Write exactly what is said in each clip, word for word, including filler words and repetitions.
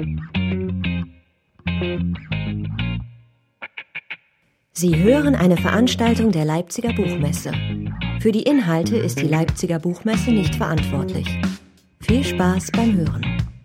Sie hören eine Veranstaltung der Leipziger Buchmesse. Für die Inhalte ist die Leipziger Buchmesse nicht verantwortlich. Viel Spaß beim Hören.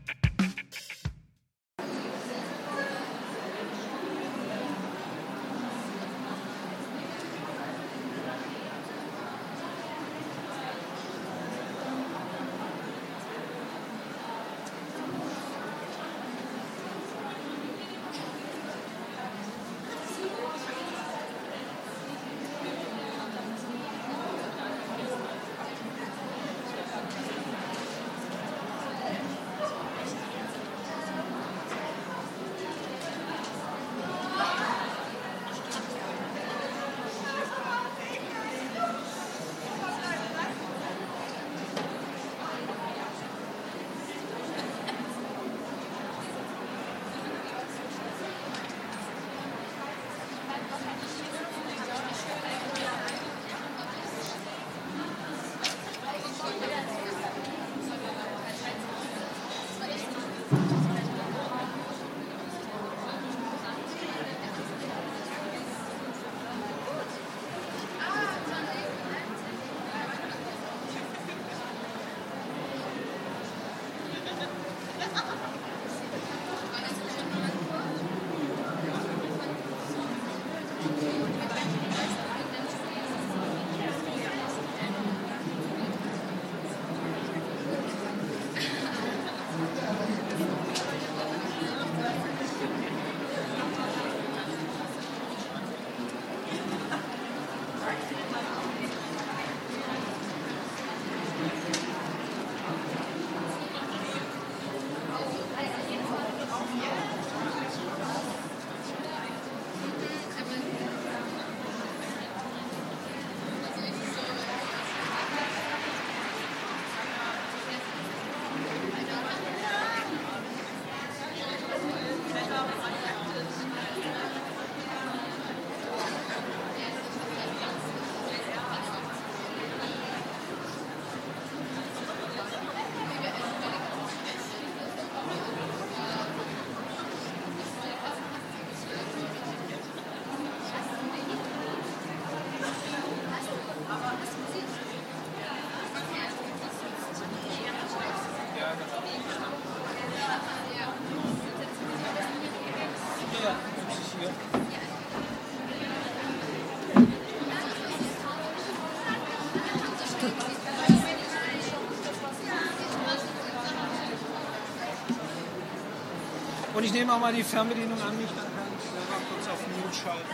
Und ich nehme auch mal die Fernbedienung an mich, dann kann ich selber kurz auf Mute schalten.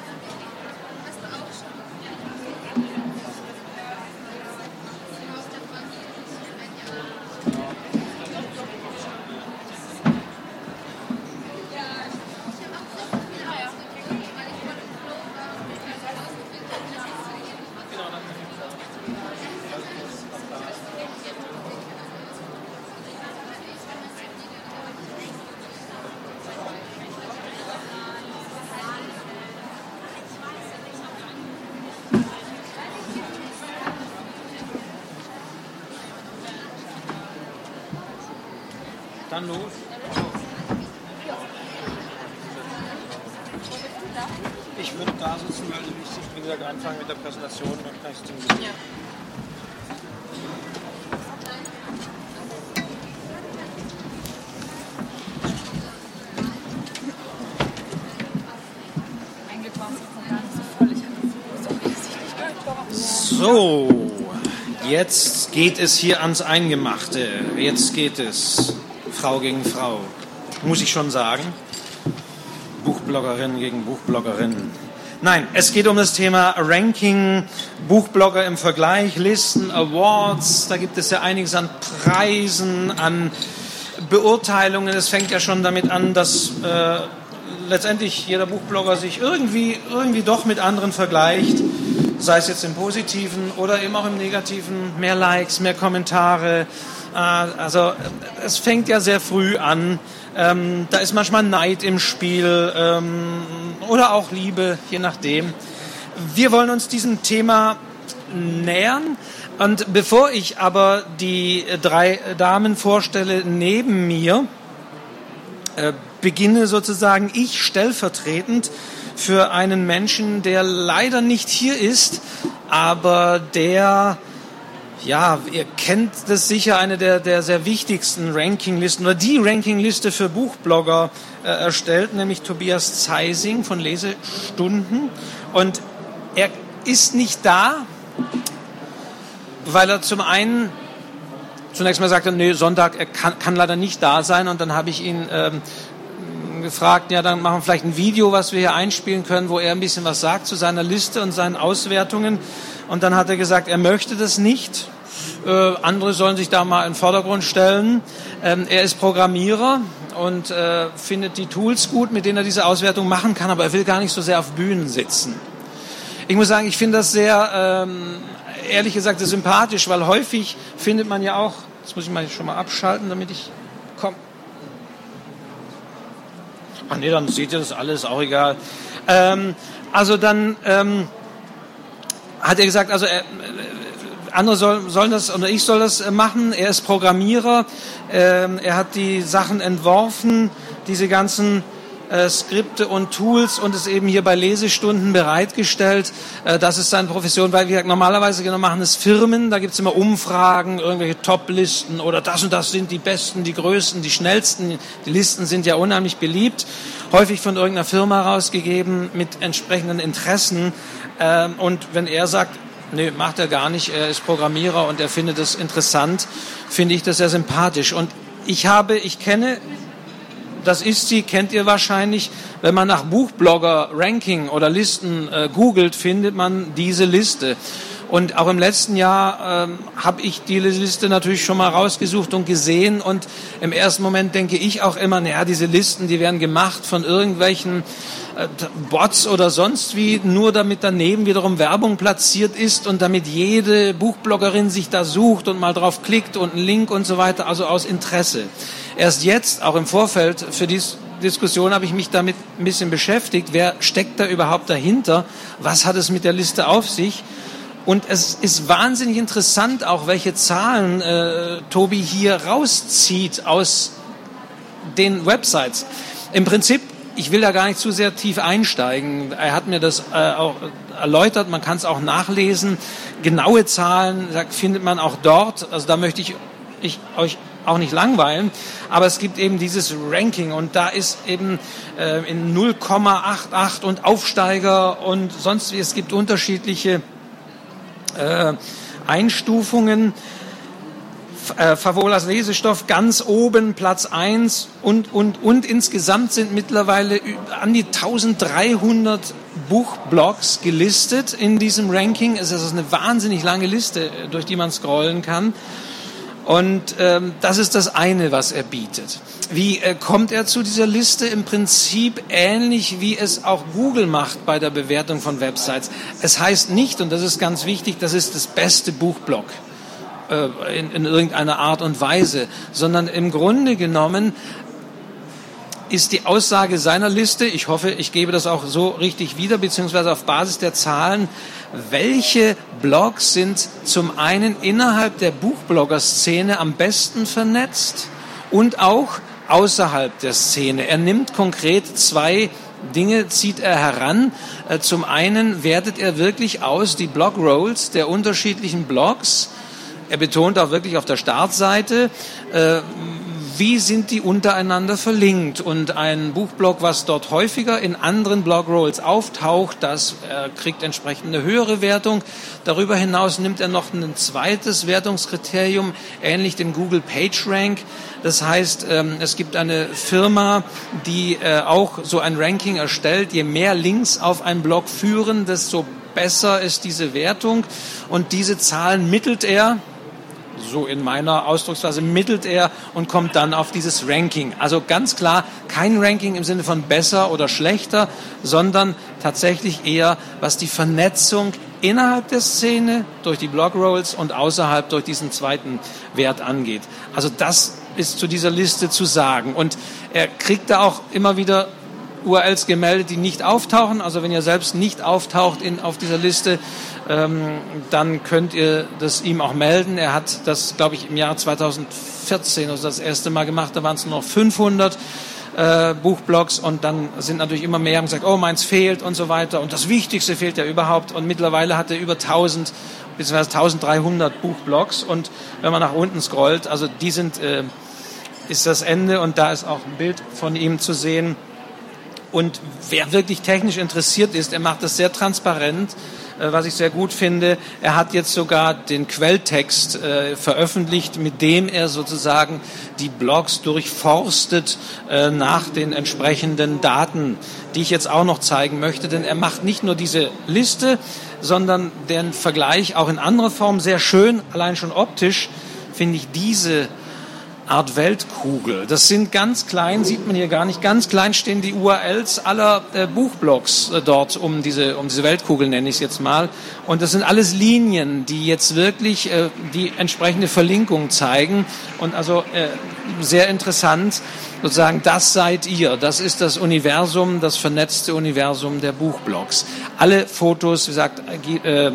Dann los. Ich würde da sitzen, weil ich, wie gesagt, anfangen mit der Präsentation, dann kann ich es ziemlich ja. So, jetzt geht es hier ans Eingemachte. Jetzt geht es Frau gegen Frau, muss ich schon sagen. Buchbloggerin gegen Buchbloggerin. Nein, es geht um das Thema Ranking, Buchblogger im Vergleich, Listen, Awards. Da gibt es ja einiges an Preisen, an Beurteilungen. Es fängt ja schon damit an, dass äh, letztendlich jeder Buchblogger sich irgendwie, irgendwie doch mit anderen vergleicht. Sei es jetzt im Positiven oder eben auch im Negativen. Mehr Likes, mehr Kommentare. Also es fängt ja sehr früh an, ähm, da ist manchmal Neid im Spiel ähm, oder auch Liebe, je nachdem. Wir wollen uns diesem Thema nähern und bevor ich aber die drei Damen vorstelle neben mir, äh, beginne sozusagen ich stellvertretend für einen Menschen, der leider nicht hier ist, aber der, ja, ihr kennt das sicher, eine der, der sehr wichtigsten Rankinglisten oder die Rankingliste für Buchblogger äh, erstellt, nämlich Tobias Zeising von Lesestunden. Und er ist nicht da, weil er zum einen zunächst mal sagte, nee, Sonntag, er kann, kann leider nicht da sein. Und dann habe ich ihn ähm, gefragt, ja, dann machen wir vielleicht ein Video, was wir hier einspielen können, wo er ein bisschen was sagt zu seiner Liste und seinen Auswertungen. Und dann hat er gesagt, er möchte das nicht. Äh, andere sollen sich da mal in den Vordergrund stellen. Ähm, er ist Programmierer und äh, findet die Tools gut, mit denen er diese Auswertung machen kann, aber er will gar nicht so sehr auf Bühnen sitzen. Ich muss sagen, ich finde das sehr, ähm, ehrlich gesagt, sehr sympathisch, weil häufig findet man ja auch, jetzt muss ich mal schon mal abschalten, damit ich, komm. Ach nee, dann seht ihr das alles, auch egal. Ähm, also dann ähm, hat er gesagt, also er, andere soll, sollen das, oder ich soll das machen. Er ist Programmierer, ähm, er hat die Sachen entworfen, diese ganzen äh, Skripte und Tools und es eben hier bei Lesestunden bereitgestellt. Äh, das ist seine Profession, weil wir normalerweise genau machen es Firmen, da gibt's immer Umfragen, irgendwelche Top-Listen oder das und das sind die besten, die größten, die schnellsten. Die Listen sind ja unheimlich beliebt, häufig von irgendeiner Firma rausgegeben mit entsprechenden Interessen. Ähm, und wenn er sagt, nee, macht er gar nicht, er ist Programmierer und er findet das interessant, finde ich das sehr sympathisch. Und ich habe, ich kenne, das ist sie, kennt ihr wahrscheinlich, wenn man nach Buchblogger-Ranking oder Listen äh, googelt, findet man diese Liste. Und auch im letzten Jahr ähm, habe ich die Liste natürlich schon mal rausgesucht und gesehen und im ersten Moment denke ich auch immer, naja, diese Listen, die werden gemacht von irgendwelchen äh, Bots oder sonst wie, nur damit daneben wiederum Werbung platziert ist und damit jede Buchbloggerin sich da sucht und mal drauf klickt und einen Link und so weiter, also aus Interesse. Erst jetzt, auch im Vorfeld für die Diskussion, habe ich mich damit ein bisschen beschäftigt, wer steckt da überhaupt dahinter, was hat es mit der Liste auf sich? Und es ist wahnsinnig interessant auch, welche Zahlen äh, Tobi hier rauszieht aus den Websites. Im Prinzip, ich will da gar nicht zu sehr tief einsteigen. Er hat mir das äh, auch erläutert, man kann es auch nachlesen. Genaue Zahlen sagt, findet man auch dort. Also da möchte ich, ich euch auch nicht langweilen. Aber es gibt eben dieses Ranking und da ist eben äh, in null Komma achtundachtzig und Aufsteiger und sonst wie. Es gibt unterschiedliche Äh, Einstufungen. Äh, Favolas Lesestoff ganz oben, Platz eins und, und, und insgesamt sind mittlerweile an die dreizehnhundert Buchblogs gelistet in diesem Ranking. Es ist eine wahnsinnig lange Liste, durch die man scrollen kann. Und ähm, das ist das eine, was er bietet. Wie äh, kommt er zu dieser Liste? Im Prinzip ähnlich, wie es auch Google macht bei der Bewertung von Websites. Es heißt nicht, und das ist ganz wichtig, das ist das beste Buchblog äh, in, in irgendeiner Art und Weise, sondern im Grunde genommen ist die Aussage seiner Liste, ich hoffe, ich gebe das auch so richtig wieder, beziehungsweise auf Basis der Zahlen, welche Blogs sind zum einen innerhalb der Buchblogger-Szene am besten vernetzt und auch außerhalb der Szene. Er nimmt konkret zwei Dinge, zieht er heran. Zum einen wertet er wirklich aus die Blog-Rolls der unterschiedlichen Blogs. Er betont auch wirklich auf der Startseite, äh, wie sind die untereinander verlinkt? Und ein Buchblog, was dort häufiger in anderen Blogrolls auftaucht, das äh, kriegt entsprechend eine höhere Wertung. Darüber hinaus nimmt er noch ein zweites Wertungskriterium, ähnlich dem Google PageRank. Das heißt, ähm, es gibt eine Firma, die äh, auch so ein Ranking erstellt. Je mehr Links auf einen Blog führen, desto besser ist diese Wertung. Und diese Zahlen mittelt er, so in meiner Ausdrucksweise, mittelt er und kommt dann auf dieses Ranking. Also ganz klar, kein Ranking im Sinne von besser oder schlechter, sondern tatsächlich eher, was die Vernetzung innerhalb der Szene durch die Blogrolls und außerhalb durch diesen zweiten Wert angeht. Also das ist zu dieser Liste zu sagen. Und er kriegt da auch immer wieder U R Ls gemeldet, die nicht auftauchen. Also wenn ihr selbst nicht auftaucht in, auf dieser Liste, ähm, dann könnt ihr das ihm auch melden. Er hat das, glaube ich, im Jahr zweitausendvierzehn also das erste Mal gemacht, da waren es nur noch fünfhundert. äh, Buchblogs und dann sind natürlich immer mehr und gesagt, oh, meins fehlt und so weiter und das Wichtigste fehlt ja überhaupt und mittlerweile hat er über tausend bzw. eintausenddreihundert Buchblogs und wenn man nach unten scrollt, also die sind, äh, ist das Ende und da ist auch ein Bild von ihm zu sehen. Und wer wirklich technisch interessiert ist, er macht das sehr transparent, äh, was ich sehr gut finde. Er hat jetzt sogar den Quelltext äh, veröffentlicht, mit dem er sozusagen die Blogs durchforstet äh, nach den entsprechenden Daten, die ich jetzt auch noch zeigen möchte. Denn er macht nicht nur diese Liste, sondern den Vergleich auch in anderer Form sehr schön, allein schon optisch finde ich diese Art Weltkugel. Das sind ganz klein, sieht man hier gar nicht, ganz klein stehen die U R Ls aller äh, Buchblogs äh, dort um diese, um diese Weltkugel, nenne ich es jetzt mal. Und das sind alles Linien, die jetzt wirklich äh, die entsprechende Verlinkung zeigen. Und also äh, sehr interessant, sozusagen, das seid ihr. Das ist das Universum, das vernetzte Universum der Buchblogs. Alle Fotos, wie gesagt, äh,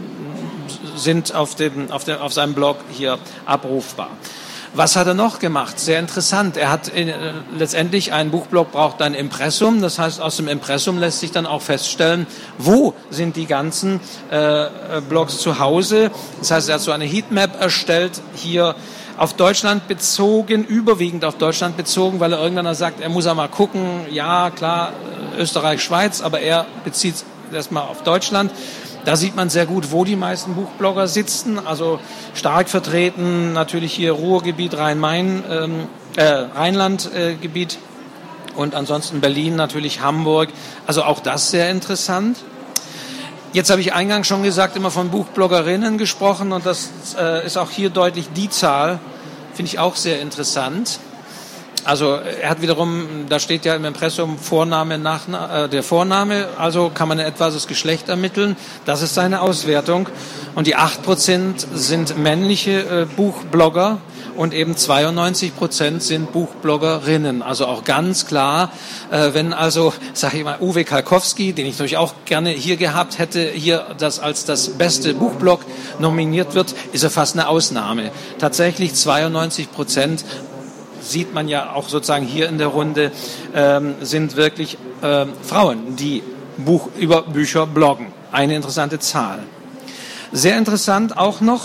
sind auf dem, auf dem, auf seinem Blog hier abrufbar. Was hat er noch gemacht? Sehr interessant. Er hat äh, letztendlich, ein Buchblog braucht ein Impressum. Das heißt, aus dem Impressum lässt sich dann auch feststellen, wo sind die ganzen äh, Blogs zu Hause. Das heißt, er hat so eine Heatmap erstellt, hier auf Deutschland bezogen, überwiegend auf Deutschland bezogen, weil er irgendwann sagt, er muss auch mal gucken, ja klar, Österreich, Schweiz, aber er bezieht erstmal auf Deutschland. Da sieht man sehr gut, wo die meisten Buchblogger sitzen, also stark vertreten natürlich hier Ruhrgebiet, Rhein-Main, ähm, äh, Rheinland-Gebiet äh, und ansonsten Berlin, natürlich Hamburg, also auch das sehr interessant. Jetzt habe ich eingangs schon gesagt, immer von Buchbloggerinnen gesprochen und das äh, ist auch hier deutlich die Zahl, finde ich auch sehr interessant. Also er hat wiederum, da steht ja im Impressum Vorname, Nachname, äh, der Vorname, also kann man in etwa das Geschlecht ermitteln. Das ist seine Auswertung. Und die acht Prozent sind männliche äh, Buchblogger und eben zweiundneunzig Prozent sind Buchbloggerinnen. Also auch ganz klar, äh, wenn also, sage ich mal, Uwe Kalkowski, den ich natürlich auch gerne hier gehabt hätte, hier das als das beste Buchblog nominiert wird, ist er fast eine Ausnahme. Tatsächlich zweiundneunzig Prozent sieht man ja auch sozusagen hier in der Runde, ähm, sind wirklich ähm, Frauen, die Buch, über Bücher bloggen. Eine interessante Zahl. Sehr interessant auch noch,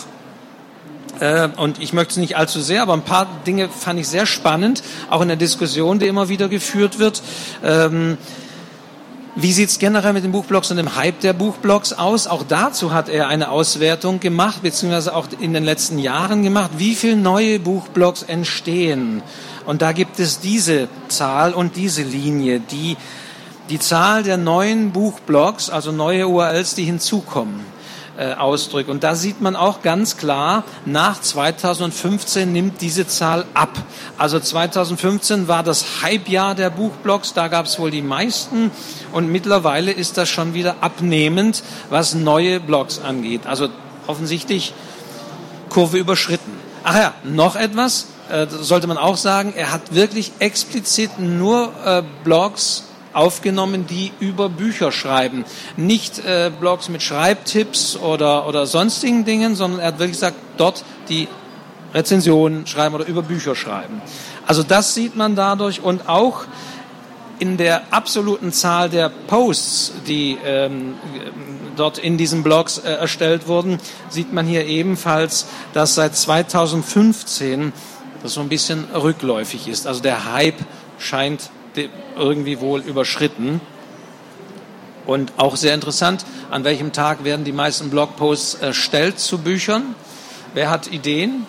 äh, und ich möchte es nicht allzu sehr, aber ein paar Dinge fand ich sehr spannend, auch in der Diskussion, die immer wieder geführt wird. Ähm, Wie sieht es generell mit den Buchblogs und dem Hype der Buchblogs aus? Auch dazu hat er eine Auswertung gemacht, beziehungsweise auch in den letzten Jahren gemacht, wie viele neue Buchblogs entstehen. Und da gibt es diese Zahl und diese Linie, die die Zahl der neuen Buchblogs, also neue U R Ls, die hinzukommen, äh, ausdrückt. Und da sieht man auch ganz klar, nach zweitausendfünfzehn nimmt diese Zahl ab. Also zweitausendfünfzehn war das Hype-Jahr der Buchblogs, da gab es wohl die meisten. Und mittlerweile ist das schon wieder abnehmend, was neue Blogs angeht. Also offensichtlich Kurve überschritten. Ach ja, noch etwas, äh, sollte man auch sagen, er hat wirklich explizit nur äh, Blogs aufgenommen, die über Bücher schreiben. Nicht äh, Blogs mit Schreibtipps oder, oder sonstigen Dingen, sondern er hat wirklich gesagt, dort die Rezensionen schreiben oder über Bücher schreiben. Also das sieht man dadurch und auch in der absoluten Zahl der Posts, die ähm, dort in diesen Blogs äh, erstellt wurden, sieht man hier ebenfalls, dass seit zweitausendfünfzehn das so ein bisschen rückläufig ist. Also der Hype scheint irgendwie wohl überschritten. Und auch sehr interessant, an welchem Tag werden die meisten Blogposts erstellt zu Büchern? Wer hat Ideen?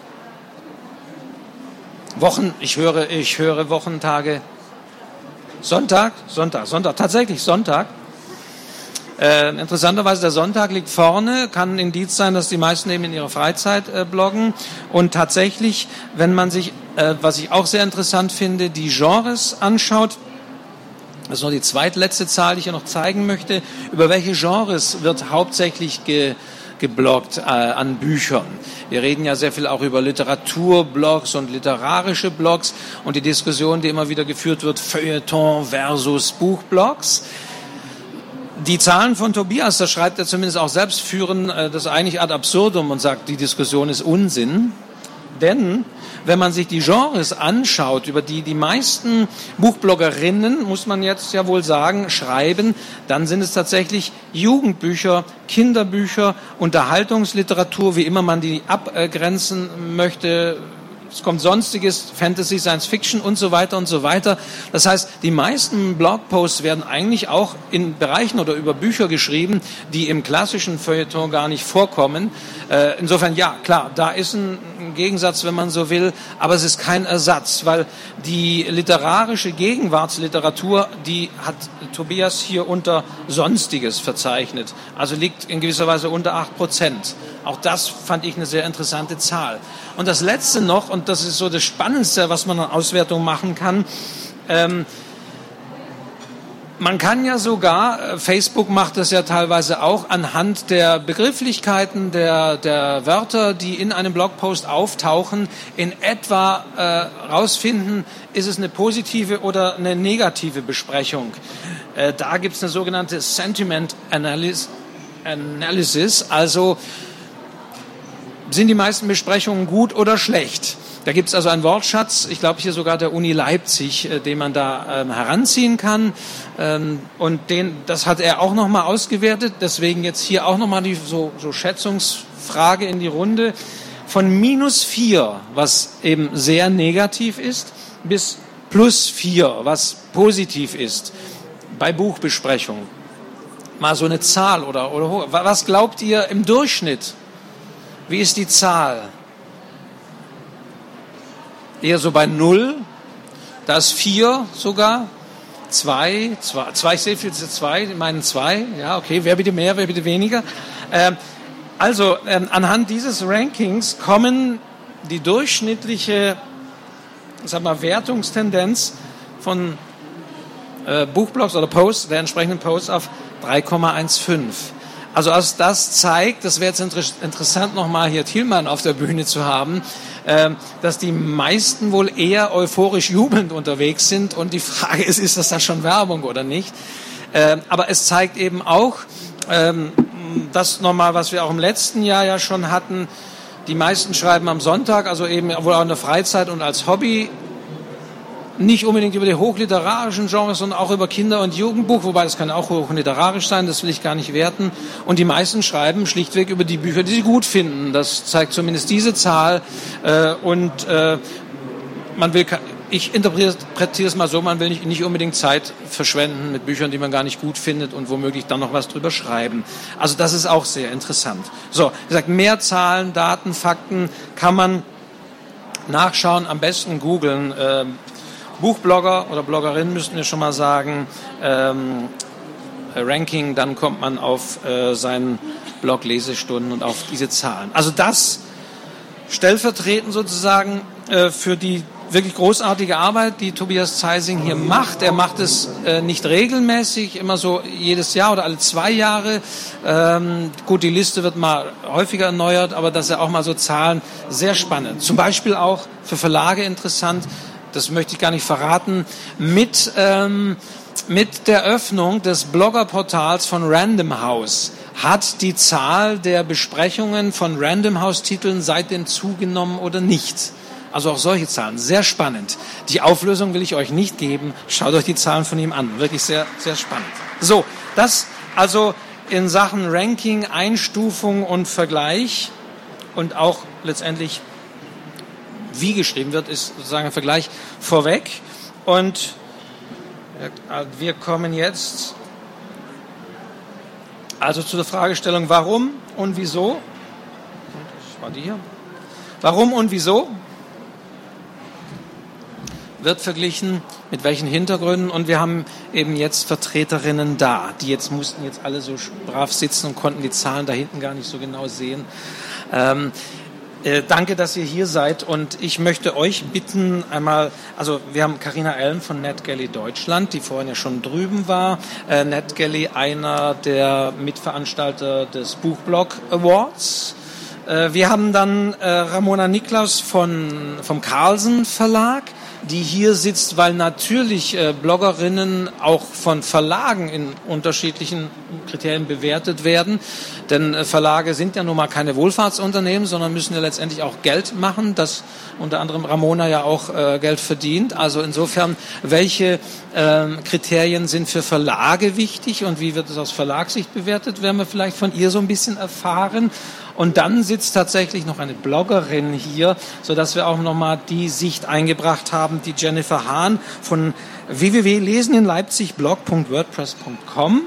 Wochen, ich höre, ich höre Wochentage. Sonntag, Sonntag, Sonntag, tatsächlich Sonntag. Äh, interessanterweise, der Sonntag liegt vorne, kann ein Indiz sein, dass die meisten eben in ihrer Freizeit äh, bloggen. Und tatsächlich, wenn man sich, äh, was ich auch sehr interessant finde, die Genres anschaut, das ist noch die zweitletzte Zahl, die ich ja noch zeigen möchte, über welche Genres wird hauptsächlich ge, gebloggt äh, an Büchern. Wir reden ja sehr viel auch über Literaturblogs und literarische Blogs und die Diskussion, die immer wieder geführt wird, Feuilleton versus Buchblogs. Die Zahlen von Tobias, das schreibt er zumindest auch selbst, führen das eigentlich ad absurdum und sagt, die Diskussion ist Unsinn. Denn wenn man sich die Genres anschaut, über die die meisten Buchbloggerinnen, muss man jetzt ja wohl sagen, schreiben, dann sind es tatsächlich Jugendbücher, Kinderbücher, Unterhaltungsliteratur, wie immer man die abgrenzen möchte. Es kommt Sonstiges, Fantasy, Science Fiction und so weiter und so weiter. Das heißt, die meisten Blogposts werden eigentlich auch in Bereichen oder über Bücher geschrieben, die im klassischen Feuilleton gar nicht vorkommen. Äh, insofern, ja, klar, da ist ein, ein Gegensatz, wenn man so will, aber es ist kein Ersatz, weil die literarische Gegenwartsliteratur, die hat Tobias hier unter Sonstiges verzeichnet. Also liegt in gewisser Weise unter acht Prozent. Auch das fand ich eine sehr interessante Zahl. Und das Letzte noch, und das ist so das Spannendste, was man an Auswertung machen kann, ähm, man kann ja sogar, Facebook macht das ja teilweise auch, anhand der Begrifflichkeiten, der, der Wörter, die in einem Blogpost auftauchen, in etwa äh, rausfinden, ist es eine positive oder eine negative Besprechung. Äh, da gibt es eine sogenannte Sentiment Analysis, Analysis, also sind die meisten Besprechungen gut oder schlecht? Da gibt es also einen Wortschatz, ich glaube hier sogar der Uni Leipzig, äh, den man da ähm, heranziehen kann. Ähm, und den, das hat er auch nochmal ausgewertet. Deswegen jetzt hier auch nochmal die so, so Schätzungsfrage in die Runde. Von minus vier, was eben sehr negativ ist, bis plus vier, was positiv ist bei Buchbesprechungen. Mal so eine Zahl oder, oder was glaubt ihr im Durchschnitt? Wie ist die Zahl? Eher so bei null, da ist vier sogar, zwei, zwei, zwei ich sehe viel zu zwei, die meinen zwei, ja, okay, wer bitte mehr, wer bitte weniger. Ähm, also, ähm, anhand dieses Rankings kommen die durchschnittliche, sag mal, Wertungstendenz von äh, Buchblogs oder Posts, der entsprechenden Posts auf drei Komma fünfzehn. Also als das zeigt, das wäre jetzt inter- interessant, nochmal hier Thielmann auf der Bühne zu haben, äh, dass die meisten wohl eher euphorisch jubelnd unterwegs sind und die Frage ist, ist das da schon Werbung oder nicht? Äh, aber es zeigt eben auch, ähm, das nochmal, was wir auch im letzten Jahr ja schon hatten, die meisten schreiben am Sonntag, also eben wohl auch in der Freizeit und als Hobby, nicht unbedingt über die hochliterarischen Genres, sondern auch über Kinder- und Jugendbuch, wobei das kann auch hochliterarisch sein, das will ich gar nicht werten. Und die meisten schreiben schlichtweg über die Bücher, die sie gut finden. Das zeigt zumindest diese Zahl. Äh, und äh, man will, ich interpretiere es mal so, man will nicht, nicht unbedingt Zeit verschwenden mit Büchern, die man gar nicht gut findet und womöglich dann noch was drüber schreiben. Also das ist auch sehr interessant. So, wie gesagt, mehr Zahlen, Daten, Fakten kann man nachschauen, am besten googeln. Äh, Buchblogger oder Bloggerinnen müssten wir schon mal sagen, ähm, Ranking, dann kommt man auf äh, seinen Blog Lesestunden und auf diese Zahlen. Also das stellvertretend sozusagen äh, für die wirklich großartige Arbeit, die Tobias Zeising hier macht. Er macht es äh, nicht regelmäßig, immer so jedes Jahr oder alle zwei Jahre. Ähm, gut, die Liste wird mal häufiger erneuert, aber dass er auch mal so Zahlen, sehr spannend. Zum Beispiel auch für Verlage interessant, das möchte ich gar nicht verraten, mit, ähm, mit der Öffnung des Bloggerportals von Random House hat die Zahl der Besprechungen von Random House-Titeln seitdem zugenommen oder nicht. Also auch solche Zahlen, sehr spannend. Die Auflösung will ich euch nicht geben, schaut euch die Zahlen von ihm an, wirklich sehr, sehr spannend. So, das also in Sachen Ranking, Einstufung und Vergleich und auch letztendlich wie geschrieben wird, ist sozusagen ein Vergleich vorweg. Und wir kommen jetzt also zu der Fragestellung, warum und wieso. Das war die hier. Warum und wieso wird verglichen, mit welchen Hintergründen. Und wir haben eben jetzt Vertreterinnen da. Die jetzt mussten jetzt alle so brav sitzen und konnten die Zahlen da hinten gar nicht so genau sehen. Ähm, Äh, danke, dass ihr hier seid und ich möchte euch bitten einmal, also wir haben Carina Allen von NetGalley Deutschland, die vorhin ja schon drüben war. Äh, NetGalley, einer der Mitveranstalter des Buchblog Awards. Äh, wir haben dann äh, Ramona Niklaus von, vom Carlsen Verlag, die hier sitzt, weil natürlich äh, Bloggerinnen auch von Verlagen in unterschiedlichen Kriterien bewertet werden. Denn äh, Verlage sind ja nun mal keine Wohlfahrtsunternehmen, sondern müssen ja letztendlich auch Geld machen, das unter anderem Ramona ja auch äh, Geld verdient. Also insofern, welche äh, Kriterien sind für Verlage wichtig und wie wird es aus Verlagssicht bewertet, werden wir vielleicht von ihr so ein bisschen erfahren. Und dann sitzt tatsächlich noch eine Bloggerin hier, sodass wir auch nochmal die Sicht eingebracht haben, die Jennifer Hahn von w w w punkt lesen in leipzig blog punkt wordpress punkt com.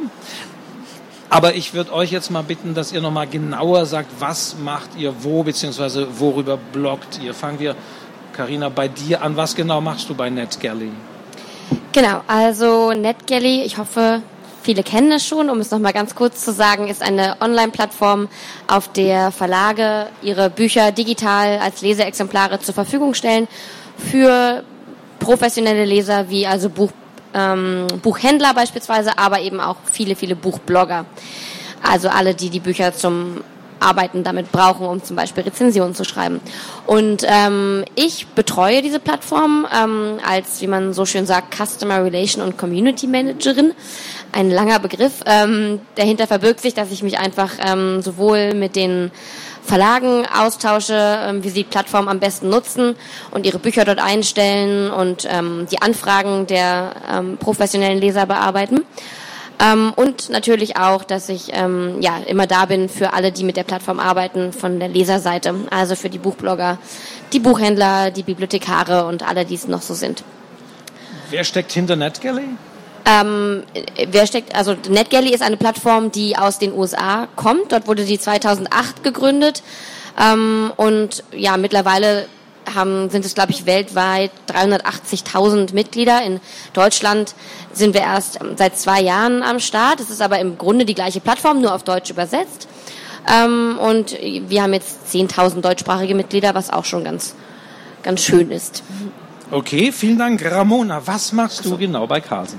Aber ich würde euch jetzt mal bitten, dass ihr nochmal genauer sagt, was macht ihr wo, beziehungsweise worüber bloggt ihr. Fangen wir, Carina, bei dir an. Was genau machst du bei NetGalley? Genau, also NetGalley, ich hoffe, viele kennen es schon, um es nochmal ganz kurz zu sagen, ist eine Online-Plattform, auf der Verlage ihre Bücher digital als Leseexemplare zur Verfügung stellen für professionelle Leser wie also Buch, ähm, Buchhändler beispielsweise, aber eben auch viele, viele Buchblogger. Also alle, die die Bücher zum Arbeiten damit brauchen, um zum Beispiel Rezensionen zu schreiben. Und ähm, ich betreue diese Plattform ähm, als, wie man so schön sagt, Customer Relation und Community Managerin. Ein langer Begriff. Ähm, dahinter verbirgt sich, dass ich mich einfach ähm, sowohl mit den Verlagen austausche, ähm, wie sie die Plattform am besten nutzen und ihre Bücher dort einstellen und ähm, die Anfragen der ähm, professionellen Leser bearbeiten. Ähm, und natürlich auch, dass ich ähm, ja immer da bin für alle, die mit der Plattform arbeiten, von der Leserseite. Also für die Buchblogger, die Buchhändler, die Bibliothekare und alle, die es noch so sind. Wer steckt hinter NetGalley? Ähm, wer steckt? Also NetGalley ist eine Plattform, die aus den U S A kommt. Dort wurde sie zweitausendacht gegründet ähm, und ja mittlerweile haben, sind es, glaube ich, weltweit dreihundertachtzigtausend Mitglieder. In Deutschland sind wir erst seit zwei Jahren am Start. Es ist aber im Grunde die gleiche Plattform, nur auf Deutsch übersetzt. Ähm, und wir haben jetzt zehntausend deutschsprachige Mitglieder, was auch schon ganz, ganz schön ist. Okay, vielen Dank. Ramona, was machst du genau bei Carlsen?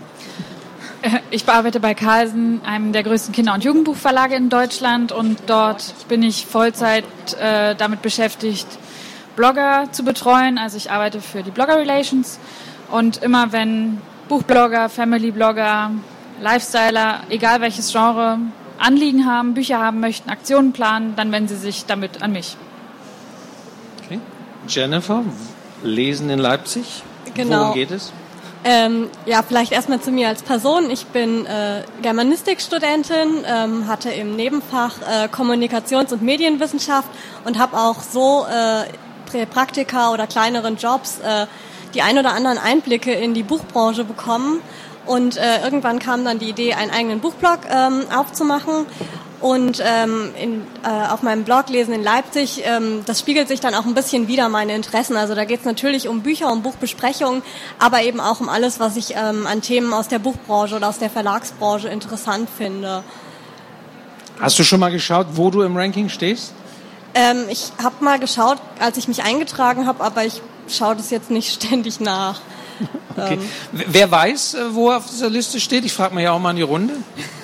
Ich bearbeite bei Carlsen, einem der größten Kinder- und Jugendbuchverlage in Deutschland, und dort bin ich Vollzeit äh, damit beschäftigt, Blogger zu betreuen. Also ich arbeite für die Blogger Relations, und immer wenn Buchblogger, Family-Blogger, Lifestyler, egal welches Genre, Anliegen haben, Bücher haben möchten, Aktionen planen, dann wenden sie sich damit an mich. Okay. Jennifer, Lesen in Leipzig. Genau. Worum geht es? Ähm, ja, vielleicht erstmal zu mir als Person. Ich bin äh, Germanistikstudentin, ähm, hatte im Nebenfach äh, Kommunikations- und Medienwissenschaft und habe auch so äh, Praktika oder kleineren Jobs äh, die ein oder anderen Einblicke in die Buchbranche bekommen. Und äh, irgendwann kam dann die Idee, einen eigenen Buchblog ähm, aufzumachen. Und ähm, in, äh, auf meinem Blog Lesen in Leipzig, ähm, das spiegelt sich dann auch ein bisschen wider, meine Interessen. Also da geht es natürlich um Bücher, um Buchbesprechungen, aber eben auch um alles, was ich ähm, an Themen aus der Buchbranche oder aus der Verlagsbranche interessant finde. Hast du schon mal geschaut, wo du im Ranking stehst? Ähm, ich habe mal geschaut, als ich mich eingetragen habe, aber ich schaue das jetzt nicht ständig nach. Okay. Ähm. Wer weiß, wo er auf dieser Liste steht? Ich frage mal ja auch mal in die Runde.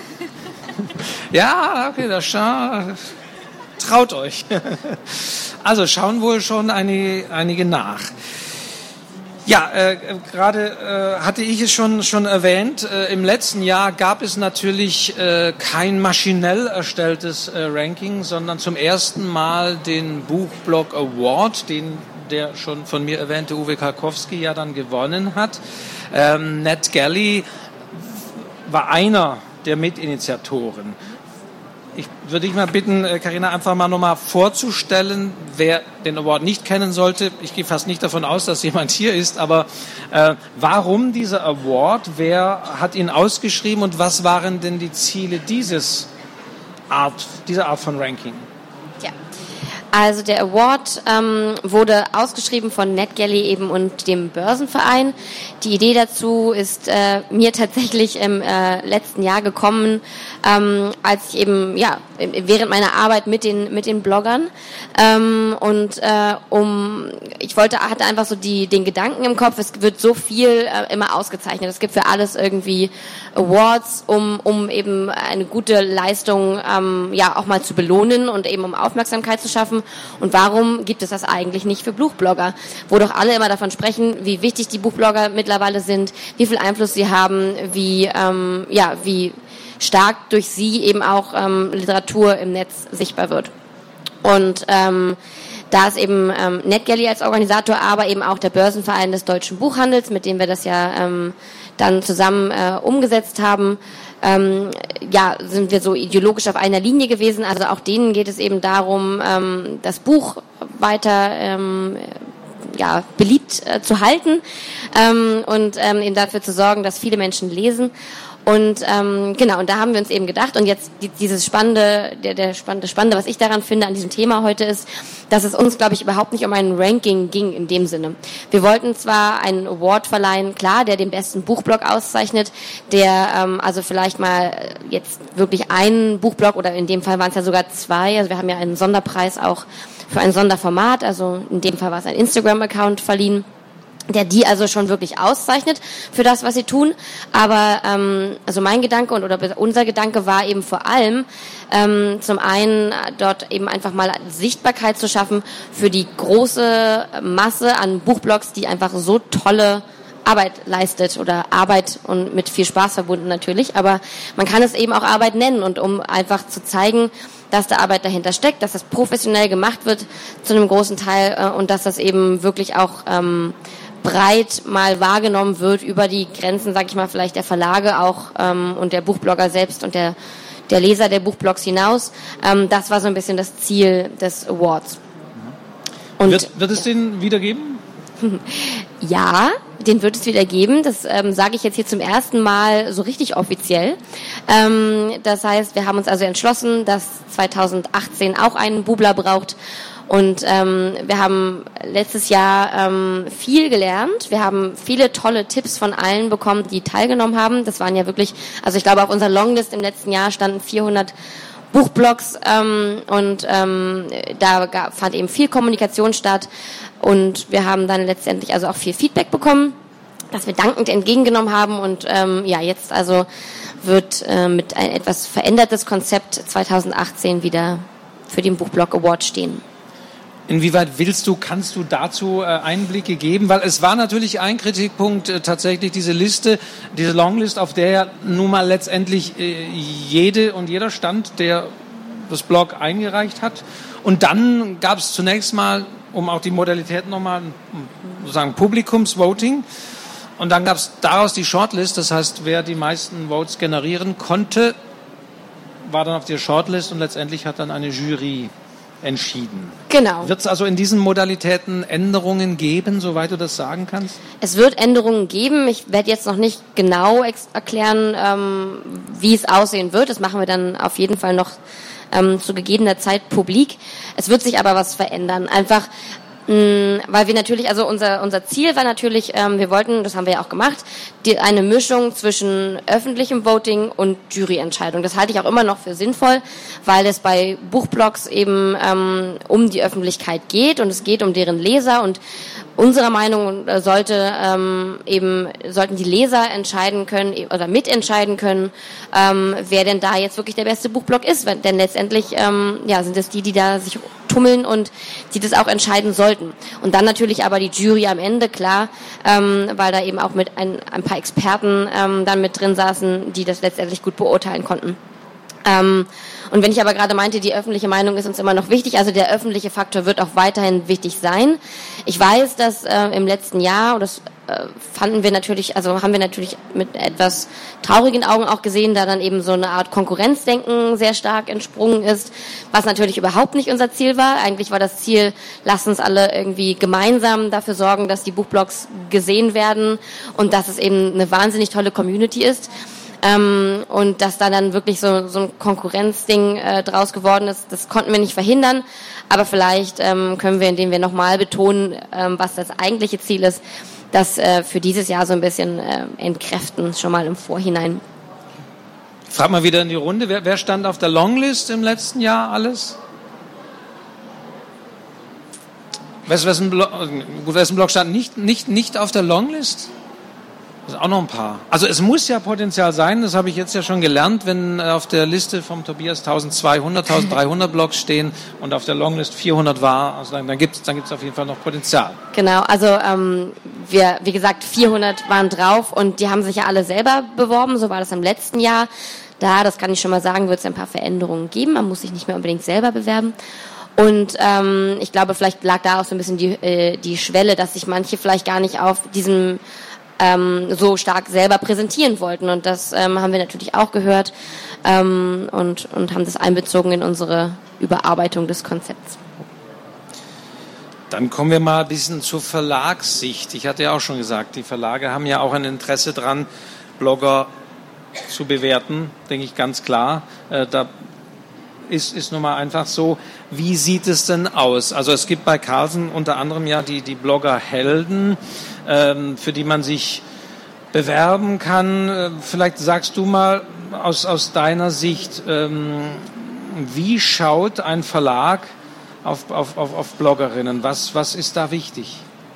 Ja, okay, das scha- traut euch. Also schauen wohl schon einige, einige nach. Ja, äh, gerade äh, hatte ich es schon schon erwähnt, äh, im letzten Jahr gab es natürlich äh, kein maschinell erstelltes äh, Ranking, sondern zum ersten Mal den Buchblog Award, den der schon von mir erwähnte Uwe Karkowski ja dann gewonnen hat. Ähm, NetGalley war einer der Mitinitiatoren. Ich würde dich mal bitten, Carina, einfach mal nochmal vorzustellen, wer den Award nicht kennen sollte. Ich gehe fast nicht davon aus, dass jemand hier ist, aber äh, warum dieser Award? Wer hat ihn ausgeschrieben und was waren denn die Ziele dieses Art, dieser Art von Ranking? Ja. Also der Award ähm, wurde ausgeschrieben von NetGalley eben und dem Börsenverein. Die Idee dazu ist äh, mir tatsächlich im äh, letzten Jahr gekommen, ähm, als ich eben ja während meiner Arbeit mit den mit den Bloggern ähm, und äh, um ich wollte hatte einfach so die den Gedanken im Kopf, es wird so viel äh, immer ausgezeichnet. Es gibt für alles irgendwie Awards, um um eben eine gute Leistung ähm, ja auch mal zu belohnen und eben um Aufmerksamkeit zu schaffen. schaffen und warum gibt es das eigentlich nicht für Buchblogger, wo doch alle immer davon sprechen, wie wichtig die Buchblogger mittlerweile sind, wie viel Einfluss sie haben, wie ähm, ja wie stark durch sie eben auch ähm, Literatur im Netz sichtbar wird. Und ähm, da ist eben ähm, NetGalley als Organisator, aber eben auch der Börsenverein des deutschen Buchhandels, mit dem wir das ja ähm, dann zusammen äh, umgesetzt haben, ähm, ja, sind wir so ideologisch auf einer Linie gewesen. Also auch denen geht es eben darum, ähm, das Buch weiter ähm, ja, beliebt äh, zu halten ähm, und ähm, eben dafür zu sorgen, dass viele Menschen lesen. Und ähm, genau, und da haben wir uns eben gedacht, und jetzt die, dieses Spannende, der, der Spannende, Spannende, was ich daran finde an diesem Thema heute ist, dass es uns, glaube ich, überhaupt nicht um ein Ranking ging in dem Sinne. Wir wollten zwar einen Award verleihen, klar, der den besten Buchblog auszeichnet, der ähm, also vielleicht mal jetzt wirklich einen Buchblog, oder in dem Fall waren es ja sogar zwei, also wir haben ja einen Sonderpreis auch für ein Sonderformat, also in dem Fall war es ein Instagram-Account verliehen, der die also schon wirklich auszeichnet für das, was sie tun. Aber ähm, also mein Gedanke und oder unser Gedanke war eben vor allem ähm, zum einen dort eben einfach mal Sichtbarkeit zu schaffen für die große Masse an Buchblogs, die einfach so tolle Arbeit leistet oder Arbeit und mit viel Spaß verbunden natürlich, aber man kann es eben auch Arbeit nennen, und um einfach zu zeigen, dass da Arbeit dahinter steckt, dass das professionell gemacht wird zu einem großen Teil äh, und dass das eben wirklich auch ähm, breit mal wahrgenommen wird über die Grenzen, sag ich mal, vielleicht der Verlage auch ähm, und der Buchblogger selbst und der der Leser der Buchblogs hinaus. Ähm, das war so ein bisschen das Ziel des Awards. Und wird, wird es den wieder geben? Ja, den wird es wieder geben. Das ähm, sage ich jetzt hier zum ersten Mal so richtig offiziell. Ähm, das heißt, wir haben uns also entschlossen, dass zweitausendachtzehn auch einen Bubler braucht. Und ähm, wir haben letztes Jahr ähm, viel gelernt. Wir haben viele tolle Tipps von allen bekommen, die teilgenommen haben. Das waren ja wirklich, also ich glaube, auf unserer Longlist im letzten Jahr standen vierhundert Buchblogs ähm, und ähm, da gab, fand eben viel Kommunikation statt. Und wir haben dann letztendlich also auch viel Feedback bekommen, das wir dankend entgegengenommen haben. Und ähm, ja, jetzt also wird äh, mit ein etwas verändertes Konzept zweitausendachtzehn wieder für den Buchblog Award stehen. Inwieweit willst du, kannst du dazu äh, Einblicke geben? Weil es war natürlich ein Kritikpunkt äh, tatsächlich diese Liste, diese Longlist, auf der ja nun mal letztendlich äh, jede und jeder stand, der das Blog eingereicht hat. Und dann gab es zunächst mal, um auch die Modalität nochmal, sozusagen Publikumsvoting. Und dann gab es daraus die Shortlist, das heißt, wer die meisten Votes generieren konnte, war dann auf der Shortlist und letztendlich hat dann eine Jury entschieden. Genau. Wird es also in diesen Modalitäten Änderungen geben, soweit du das sagen kannst? Es wird Änderungen geben. Ich werde jetzt noch nicht genau ex- erklären, ähm, wie es aussehen wird. Das machen wir dann auf jeden Fall noch ähm, zu gegebener Zeit publik. Es wird sich aber was verändern. Einfach mh, weil wir natürlich, also unser unser Ziel war natürlich, ähm, wir wollten, das haben wir ja auch gemacht, die, eine Mischung zwischen öffentlichem Voting und Juryentscheidung. Das halte ich auch immer noch für sinnvoll, weil es bei Buchblogs eben ähm, um die Öffentlichkeit geht und es geht um deren Leser, und unserer Meinung sollte ähm, eben sollten die Leser entscheiden können oder mitentscheiden können, ähm, wer denn da jetzt wirklich der beste Buchblog ist, denn letztendlich ähm, ja sind es die, die da sich tummeln und die das auch entscheiden sollten. Und dann natürlich aber die Jury am Ende, klar, ähm, weil da eben auch mit ein, ein paar Experten ähm, dann mit drin saßen, die das letztendlich gut beurteilen konnten. Ähm, und wenn ich aber gerade meinte, die öffentliche Meinung ist uns immer noch wichtig, also der öffentliche Faktor wird auch weiterhin wichtig sein. Ich weiß, dass äh, im letzten Jahr, und das äh, fanden wir natürlich, also haben wir natürlich mit etwas traurigen Augen auch gesehen, da dann eben so eine Art Konkurrenzdenken sehr stark entsprungen ist, was natürlich überhaupt nicht unser Ziel war. Eigentlich war das Ziel, lasst uns alle irgendwie gemeinsam dafür sorgen, dass die Buchblogs gesehen werden und dass es eben eine wahnsinnig tolle Community ist. Ähm, und dass da dann wirklich so, so ein Konkurrenzding äh, draus geworden ist, das konnten wir nicht verhindern, aber vielleicht ähm, können wir, indem wir nochmal betonen, ähm, was das eigentliche Ziel ist, das äh, für dieses Jahr so ein bisschen äh, entkräften, schon mal im Vorhinein. Frag mal wieder in die Runde, wer, wer stand auf der Longlist im letzten Jahr alles? Wessen, wessen, Blog, gut, wessen Blog stand nicht, nicht, nicht auf der Longlist? Das ist auch noch ein paar. Also es muss ja Potenzial sein, das habe ich jetzt ja schon gelernt, wenn auf der Liste vom Tobias zwölfhundert, dreizehnhundert Blogs stehen und auf der Longlist vierhundert war, also dann, dann gibt es dann gibt's auf jeden Fall noch Potenzial. Genau, also ähm, wir, wie gesagt, vierhundert waren drauf und die haben sich ja alle selber beworben, so war das im letzten Jahr. Da, das kann ich schon mal sagen, wird es ein paar Veränderungen geben, man muss sich nicht mehr unbedingt selber bewerben. Und ähm, ich glaube, vielleicht lag da auch so ein bisschen die, äh, die Schwelle, dass sich manche vielleicht gar nicht auf diesem ähm, so stark selber präsentieren wollten. Und das ähm, haben wir natürlich auch gehört ähm, und, und haben das einbezogen in unsere Überarbeitung des Konzepts. Dann kommen wir mal ein bisschen zur Verlagssicht. Ich hatte ja auch schon gesagt, die Verlage haben ja auch ein Interesse dran, Blogger zu bewerten, denke ich ganz klar. Äh, da ist, ist nun mal einfach so. Wie sieht es denn aus? Also es gibt bei Carlsen unter anderem ja die, die Blogger-Helden, ähm, für die man sich bewerben kann. Äh, vielleicht sagst du mal aus, aus deiner Sicht, ähm, wie schaut ein Verlag auf, auf, auf, auf Bloggerinnen? Was, was ist da wichtig?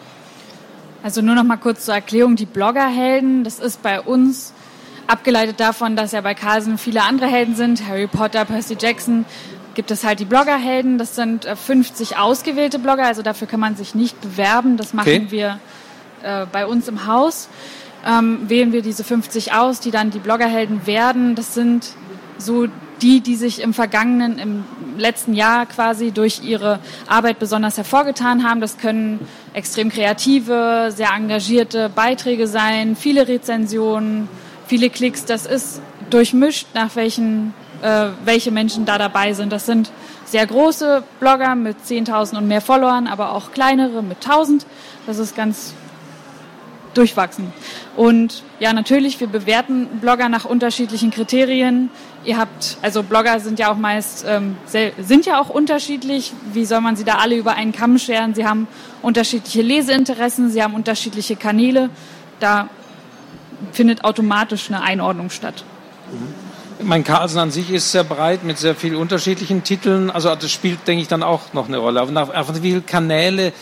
Also nur noch mal kurz zur Erklärung, die Blogger-Helden, das ist bei uns abgeleitet davon, dass ja bei Carlsen viele andere Helden sind, Harry Potter, Percy Jackson, gibt es halt die Blogger-Helden, das sind fünfzig ausgewählte Blogger, also dafür kann man sich nicht bewerben, das machen okay. wir äh, bei uns im Haus, ähm, wählen wir diese fünfzig aus, die dann die Blogger-Helden werden, das sind so die, die sich im vergangenen, im letzten Jahr quasi durch ihre Arbeit besonders hervorgetan haben. Das können extrem kreative, sehr engagierte Beiträge sein, viele Rezensionen, viele Klicks. Das ist durchmischt, nach welchen, äh, welche Menschen da dabei sind. Das sind sehr große Blogger mit zehntausend und mehr Followern, aber auch kleinere mit tausend. Das ist ganz durchwachsen. Und ja, natürlich, wir bewerten Blogger nach unterschiedlichen Kriterien. Ihr habt, also Blogger sind ja auch meist, ähm, sind ja auch unterschiedlich. Wie soll man sie da alle über einen Kamm scheren? Sie haben unterschiedliche Leseinteressen, sie haben unterschiedliche Kanäle. Da findet automatisch eine Einordnung statt. Mein Carlsen an sich ist sehr breit mit sehr vielen unterschiedlichen Titeln. Also das spielt, denke ich, dann auch noch eine Rolle. Aber nach, auf wie viele Kanäle,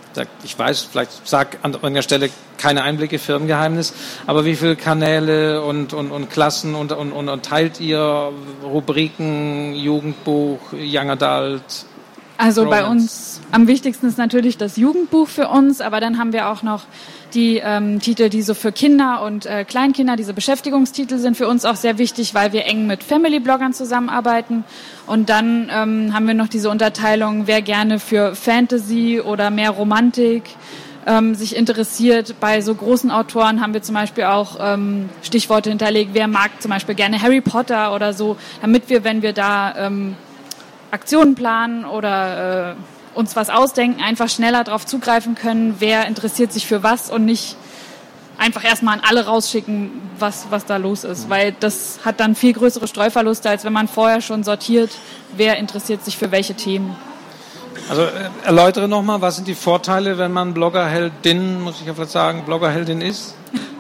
ich weiß, vielleicht sag an der Stelle keine Einblicke, Firmengeheimnis, aber wie viele Kanäle und, und, und Klassen und, und, und teilt ihr Rubriken, Jugendbuch, Young Adult? Also Romance? Bei uns am wichtigsten ist natürlich das Jugendbuch für uns, aber dann haben wir auch noch die ähm, Titel, die so für Kinder und äh, Kleinkinder, diese Beschäftigungstitel sind für uns auch sehr wichtig, weil wir eng mit Family-Bloggern zusammenarbeiten. Und dann ähm, haben wir noch diese Unterteilung, wer gerne für Fantasy oder mehr Romantik ähm, sich interessiert. Bei so großen Autoren haben wir zum Beispiel auch ähm, Stichworte hinterlegt, wer mag zum Beispiel gerne Harry Potter oder so, damit wir, wenn wir da ähm, Aktionen planen oder äh, uns was ausdenken, einfach schneller darauf zugreifen können, wer interessiert sich für was und nicht einfach erstmal an alle rausschicken, was, was da los ist. Weil das hat dann viel größere Streuverluste, als wenn man vorher schon sortiert, wer interessiert sich für welche Themen. Also äh, erläutere nochmal, was sind die Vorteile, wenn man Bloggerheldin, muss ich ja vielleicht sagen, Bloggerheldin ist?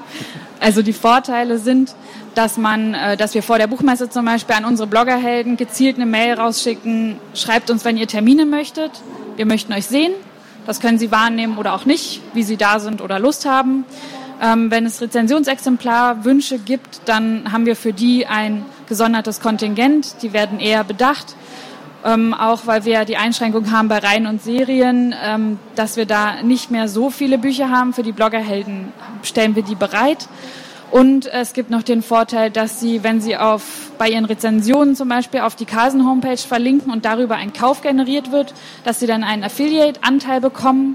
Also die Vorteile sind, dass man, dass wir vor der Buchmesse zum Beispiel an unsere Bloggerhelden gezielt eine Mail rausschicken, schreibt uns, wenn ihr Termine möchtet. Wir möchten euch sehen. Das können Sie wahrnehmen oder auch nicht, wie Sie da sind oder Lust haben. Ähm, wenn es Rezensionsexemplarwünsche gibt, dann haben wir für die ein gesondertes Kontingent. Die werden eher bedacht. Ähm, auch weil wir die Einschränkung haben bei Reihen und Serien, ähm, dass wir da nicht mehr so viele Bücher haben. Für die Bloggerhelden stellen wir die bereit. Und es gibt noch den Vorteil, dass Sie, wenn Sie auf, bei Ihren Rezensionen zum Beispiel auf die Carlsen-Homepage verlinken und darüber ein Kauf generiert wird, dass Sie dann einen Affiliate-Anteil bekommen.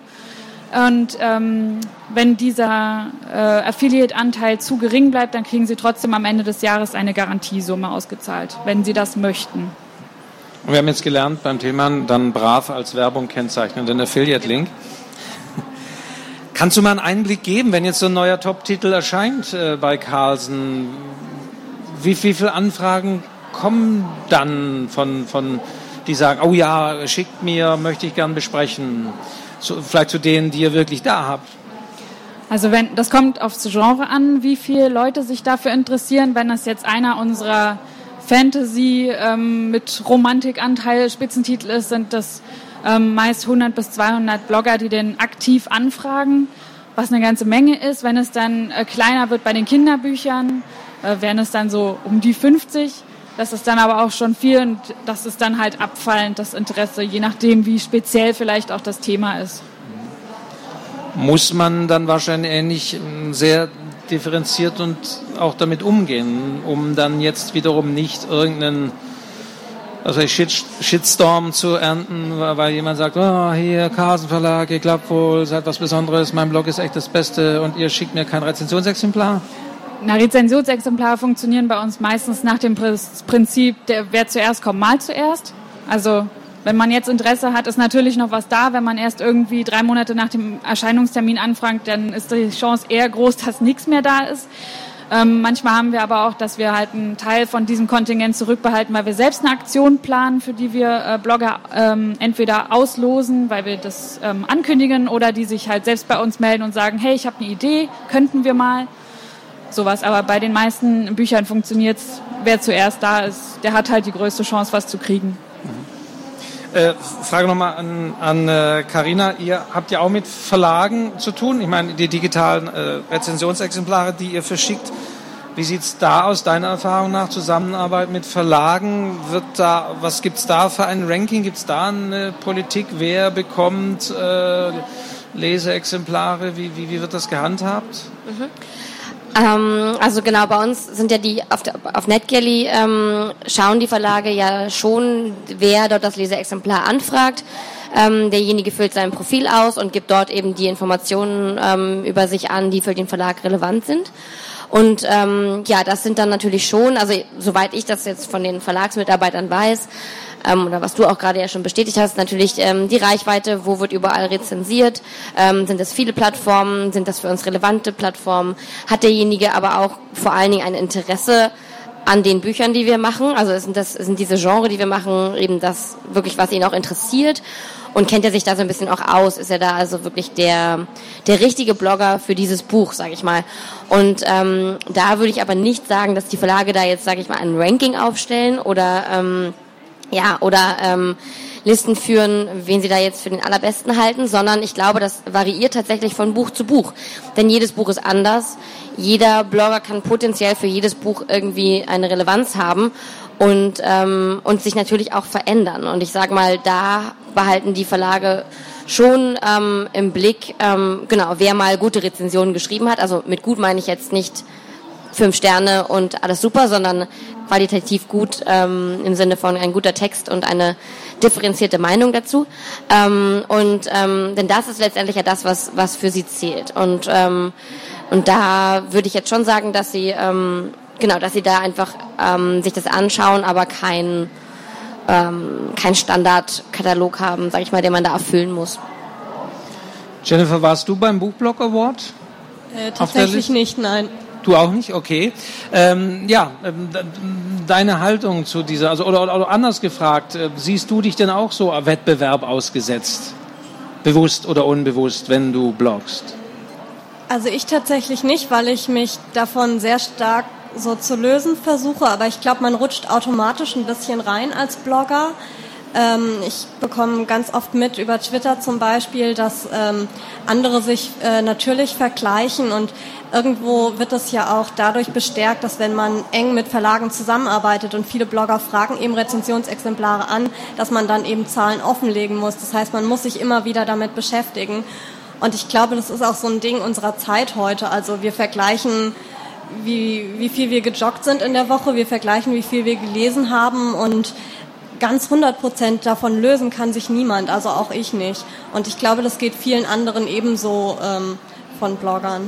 Und ähm, wenn dieser äh, Affiliate-Anteil zu gering bleibt, dann kriegen Sie trotzdem am Ende des Jahres eine Garantiesumme ausgezahlt, wenn Sie das möchten. Und wir haben jetzt gelernt beim Thema dann brav als Werbung kennzeichnen, den Affiliate-Link. Kannst du mal einen Einblick geben, wenn jetzt so ein neuer Top-Titel erscheint äh, bei Carlsen? Wie, wie viele Anfragen kommen dann von, von die sagen, oh ja, schickt mir, möchte ich gern besprechen? So, vielleicht zu denen, die ihr wirklich da habt. Also wenn das kommt aufs Genre an, wie viele Leute sich dafür interessieren. Wenn das jetzt einer unserer Fantasy ähm, mit Romantikanteil Spitzentitel ist, sind das ähm, meist hundert bis zweihundert Blogger, die den aktiv anfragen. was eine ganze Menge ist. Wenn es dann äh, kleiner wird bei den Kinderbüchern, äh, wären es dann so um die fünfzig. Das ist dann aber auch schon viel und das ist dann halt abfallend, das Interesse, je nachdem, wie speziell vielleicht auch das Thema ist. Muss man dann wahrscheinlich ähnlich sehr differenziert und auch damit umgehen, um dann jetzt wiederum nicht irgendeinen also Shit, Shitstorm zu ernten, weil jemand sagt, oh, hier, Carlsen Verlag, ihr glaubt wohl, seid was Besonderes, mein Blog ist echt das Beste und ihr schickt mir kein Rezensionsexemplar? Na, Rezensionsexemplare funktionieren bei uns meistens nach dem Prinzip, der, wer zuerst kommt, mal zuerst. Also wenn man jetzt Interesse hat, ist natürlich noch was da. Wenn man erst irgendwie drei Monate nach dem Erscheinungstermin anfragt, dann ist die Chance eher groß, dass nichts mehr da ist. Ähm, manchmal haben wir aber auch, dass wir halt einen Teil von diesem Kontingent zurückbehalten, weil wir selbst eine Aktion planen, für die wir äh, Blogger ähm, entweder auslosen, weil wir das ähm, ankündigen oder die sich halt selbst bei uns melden und sagen, hey, ich habe eine Idee, könnten wir mal. Sowas. Aber bei den meisten Büchern funktioniert es, wer zuerst da ist, der hat halt die größte Chance, was zu kriegen. Äh, Frage nochmal an, an äh, Carina. Ihr habt ja auch mit Verlagen zu tun. Ich meine, die digitalen äh, Rezensionsexemplare, die ihr verschickt. Wie sieht's da aus, deiner Erfahrung nach, Zusammenarbeit mit Verlagen? Wird da, was gibt's da für ein Ranking? Gibt's da eine Politik? Wer bekommt äh, Leseexemplare? Wie, wie, wie wird das gehandhabt? Mhm. Ähm, also genau, bei uns sind ja die, auf, der, auf NetGalley ähm, schauen die Verlage ja schon, wer dort das Leseexemplar anfragt. Ähm, derjenige füllt sein Profil aus und gibt dort eben die Informationen ähm, über sich an, die für den Verlag relevant sind. Und ähm, ja, das sind dann natürlich schon, also soweit ich das jetzt von den Verlagsmitarbeitern weiß, ähm, oder was du auch gerade ja schon bestätigt hast, natürlich ähm, die Reichweite, wo wird überall rezensiert, ähm, sind das viele Plattformen, sind das für uns relevante Plattformen, hat derjenige aber auch vor allen Dingen ein Interesse an den Büchern, die wir machen, also sind das sind diese Genre, die wir machen, eben das wirklich, was ihn auch interessiert. Und kennt er sich da so ein bisschen auch aus? Ist er da also wirklich der der richtige Blogger für dieses Buch, sage ich mal? Und ähm, da würde ich aber nicht sagen, dass die Verlage da jetzt, sage ich mal, ein Ranking aufstellen oder ähm, ja oder ähm, Listen führen, wen sie da jetzt für den allerbesten halten, sondern ich glaube, das variiert tatsächlich von Buch zu Buch. Denn jedes Buch ist anders. Jeder Blogger kann potenziell für jedes Buch irgendwie eine Relevanz haben und ähm, und sich natürlich auch verändern. Und ich sage mal, da behalten die Verlage schon ähm, im Blick, ähm, genau, wer mal gute Rezensionen geschrieben hat. Also mit gut meine ich jetzt nicht fünf Sterne und alles super, sondern qualitativ gut ähm, im Sinne von ein guter Text und eine differenzierte Meinung dazu. Ähm, und ähm, denn das ist letztendlich ja das, was was für sie zählt. Und ähm, und da würde ich jetzt schon sagen, dass sie ähm, genau, dass sie da einfach ähm, sich das anschauen, aber kein ähm, kein Standardkatalog haben, sage ich mal, den man da erfüllen muss. Jennifer, warst du beim Buchblog Award? Äh, tatsächlich nicht, nein. Du auch nicht? Okay. Ähm, ja, ähm, deine Haltung zu dieser, also oder, oder anders gefragt, äh, siehst du dich denn auch so am Wettbewerb ausgesetzt? Bewusst oder unbewusst, wenn du bloggst? Also ich tatsächlich nicht, weil ich mich davon sehr stark so zu lösen versuche, aber ich glaube, man rutscht automatisch ein bisschen rein als Blogger. Ähm, ich bekomme ganz oft mit über Twitter zum Beispiel, dass ähm, andere sich äh, natürlich vergleichen und irgendwo wird es ja auch dadurch bestärkt, dass wenn man eng mit Verlagen zusammenarbeitet und viele Blogger fragen eben Rezensionsexemplare an, dass man dann eben Zahlen offenlegen muss. Das heißt, man muss sich immer wieder damit beschäftigen. Und ich glaube, das ist auch so ein Ding unserer Zeit heute. Also wir vergleichen, wie, wie viel wir gejoggt sind in der Woche, wir vergleichen, wie viel wir gelesen haben und ganz hundert Prozent davon lösen kann sich niemand, also auch ich nicht. Und ich glaube, das geht vielen anderen ebenso ähm, von Bloggern.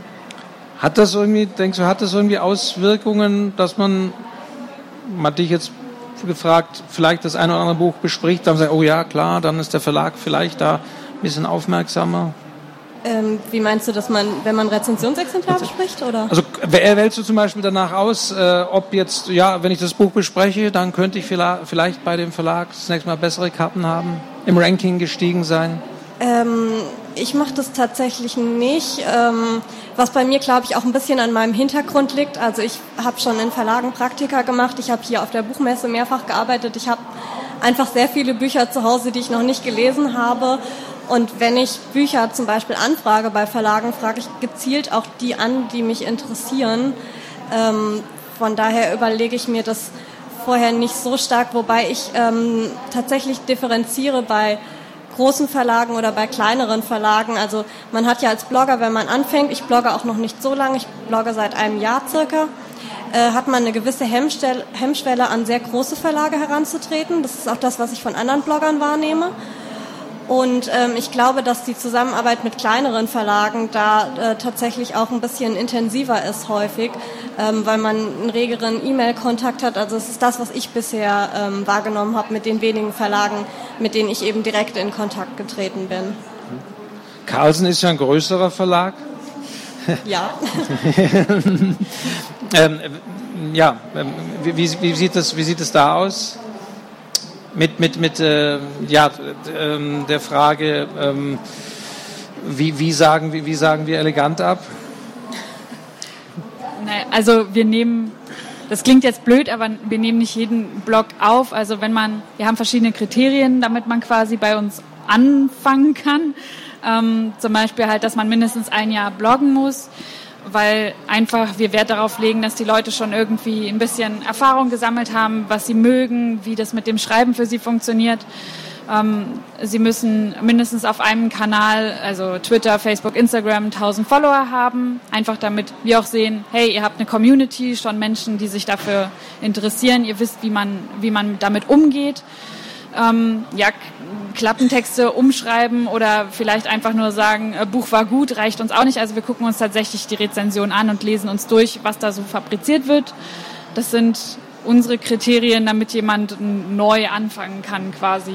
Hat das irgendwie, denkst du, hat das irgendwie Auswirkungen, dass man, man hat dich jetzt gefragt, vielleicht das eine oder andere Buch bespricht, dann sagt, oh ja, klar, dann ist der Verlag vielleicht da ein bisschen aufmerksamer? Ähm, wie meinst du, dass man, wenn man Rezensionsexemplar bespricht, oder? Also wählst du zum Beispiel danach aus, äh, ob jetzt, ja, wenn ich das Buch bespreche, dann könnte ich vielleicht bei dem Verlag das nächste Mal bessere Karten haben, im Ranking gestiegen sein? Ähm, ich mache das tatsächlich nicht, ähm, was bei mir, glaube ich, auch ein bisschen an meinem Hintergrund liegt. Also ich habe schon in Verlagen Praktika gemacht, ich habe hier auf der Buchmesse mehrfach gearbeitet, ich habe einfach sehr viele Bücher zu Hause, die ich noch nicht gelesen habe. Und wenn ich Bücher zum Beispiel anfrage bei Verlagen, frage ich gezielt auch die an, die mich interessieren. Ähm, von daher überlege ich mir das vorher nicht so stark, wobei ich ähm, tatsächlich differenziere bei großen Verlagen oder bei kleineren Verlagen. Also man hat ja als Blogger, wenn man anfängt, ich blogge auch noch nicht so lange, ich blogge seit einem Jahr circa, äh, hat man eine gewisse Hemmstelle, Hemmschwelle, an sehr große Verlage heranzutreten. Das ist auch das, was ich von anderen Bloggern wahrnehme. Und ähm, ich glaube, dass die Zusammenarbeit mit kleineren Verlagen da äh, tatsächlich auch ein bisschen intensiver ist häufig, ähm, weil man einen regeren E-Mail-Kontakt hat. Also es ist das, was ich bisher ähm, wahrgenommen habe mit den wenigen Verlagen, mit denen ich eben direkt in Kontakt getreten bin. Carlsen ist ja ein größerer Verlag. Ja. ähm, ja, wie, wie, wie, sieht das, wie sieht es da aus? Mit, mit, mit äh, ja, äh, der Frage, ähm, wie, wie, sagen, wie, wie sagen wir elegant ab? Naja, also wir nehmen, das klingt jetzt blöd, aber wir nehmen nicht jeden Blog auf. Also wenn man, wir haben verschiedene Kriterien, damit man quasi bei uns anfangen kann. Ähm, zum Beispiel halt, dass man mindestens ein Jahr bloggen muss, weil einfach wir Wert darauf legen, dass die Leute schon irgendwie ein bisschen Erfahrung gesammelt haben, was sie mögen, wie das mit dem Schreiben für sie funktioniert. Ähm, sie müssen mindestens auf einem Kanal, also Twitter, Facebook, Instagram, tausend Follower haben, einfach damit wir auch sehen, hey, ihr habt eine Community, schon Menschen, die sich dafür interessieren, ihr wisst, wie man, wie man damit umgeht. Ähm, ja, Klappentexte umschreiben oder vielleicht einfach nur sagen, äh, Buch war gut, reicht uns auch nicht. Also wir gucken uns tatsächlich die Rezension an und lesen uns durch, was da so fabriziert wird. Das sind unsere Kriterien, damit jemand neu anfangen kann quasi.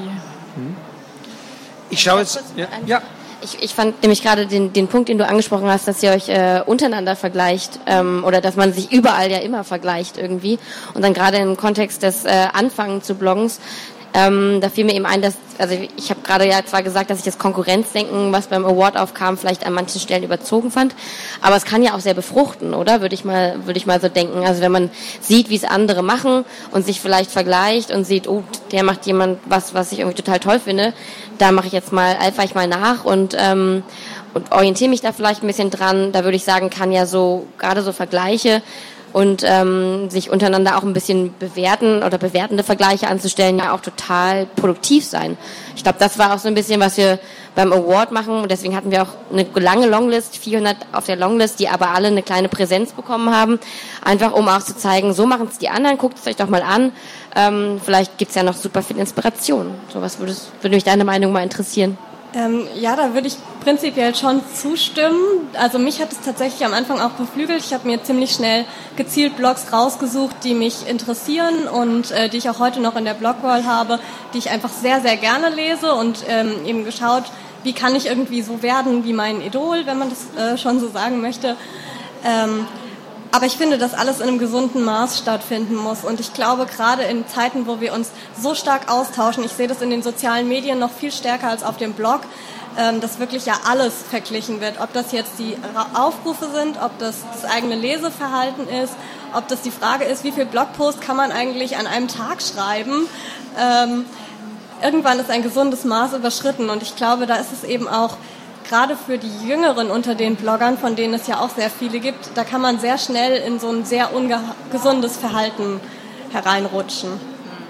Ich schaue jetzt... Ja, ja. Ich, ich fand nämlich gerade den, den Punkt, den du angesprochen hast, dass ihr euch äh, untereinander vergleicht ähm, oder dass man sich überall ja immer vergleicht irgendwie. Und dann gerade im Kontext des äh, Anfangen zu Bloggens, Ähm, da fiel mir eben ein, dass, also ich habe gerade ja zwar gesagt, dass ich das Konkurrenzdenken, was beim Award aufkam, vielleicht an manchen Stellen überzogen fand, aber es kann ja auch sehr befruchten, oder? Würde ich mal, würde ich mal so denken. Also wenn man sieht, wie es andere machen und sich vielleicht vergleicht und sieht, oh, der macht jemand was, was ich irgendwie total toll finde, da mache ich jetzt mal, eifere ich mal nach und ähm, und orientiere mich da vielleicht ein bisschen dran. Da würde ich sagen, kann ja so gerade so Vergleiche und ähm, sich untereinander auch ein bisschen bewerten oder bewertende Vergleiche anzustellen, ja auch total produktiv sein. Ich glaube, das war auch so ein bisschen, was wir beim Award machen und deswegen hatten wir auch eine lange Longlist, vierhundert auf der Longlist, die aber alle eine kleine Präsenz bekommen haben, einfach um auch zu zeigen, so machen es die anderen, guckt es euch doch mal an, ähm, vielleicht gibt's ja noch super viel Inspiration. So was würde, würde mich deine Meinung mal interessieren. Ähm, ja, da würde ich prinzipiell schon zustimmen. Also mich hat es tatsächlich am Anfang auch beflügelt. Ich habe mir ziemlich schnell gezielt Blogs rausgesucht, die mich interessieren und äh, die ich auch heute noch in der Blogwall habe, die ich einfach sehr, sehr gerne lese und ähm, eben geschaut, wie kann ich irgendwie so werden wie mein Idol, wenn man das äh, schon so sagen möchte. Ähm, Aber ich finde, dass alles in einem gesunden Maß stattfinden muss. Und ich glaube, gerade in Zeiten, wo wir uns so stark austauschen, ich sehe das in den sozialen Medien noch viel stärker als auf dem Blog, dass wirklich ja alles verglichen wird. Ob das jetzt die Aufrufe sind, ob das das eigene Leseverhalten ist, ob das die Frage ist, wie viel Blogpost kann man eigentlich an einem Tag schreiben. Ähm, irgendwann ist ein gesundes Maß überschritten. Und ich glaube, da ist es eben auch gerade für die Jüngeren unter den Bloggern, von denen es ja auch sehr viele gibt, da kann man sehr schnell in so ein sehr ungesundes Verhalten hereinrutschen.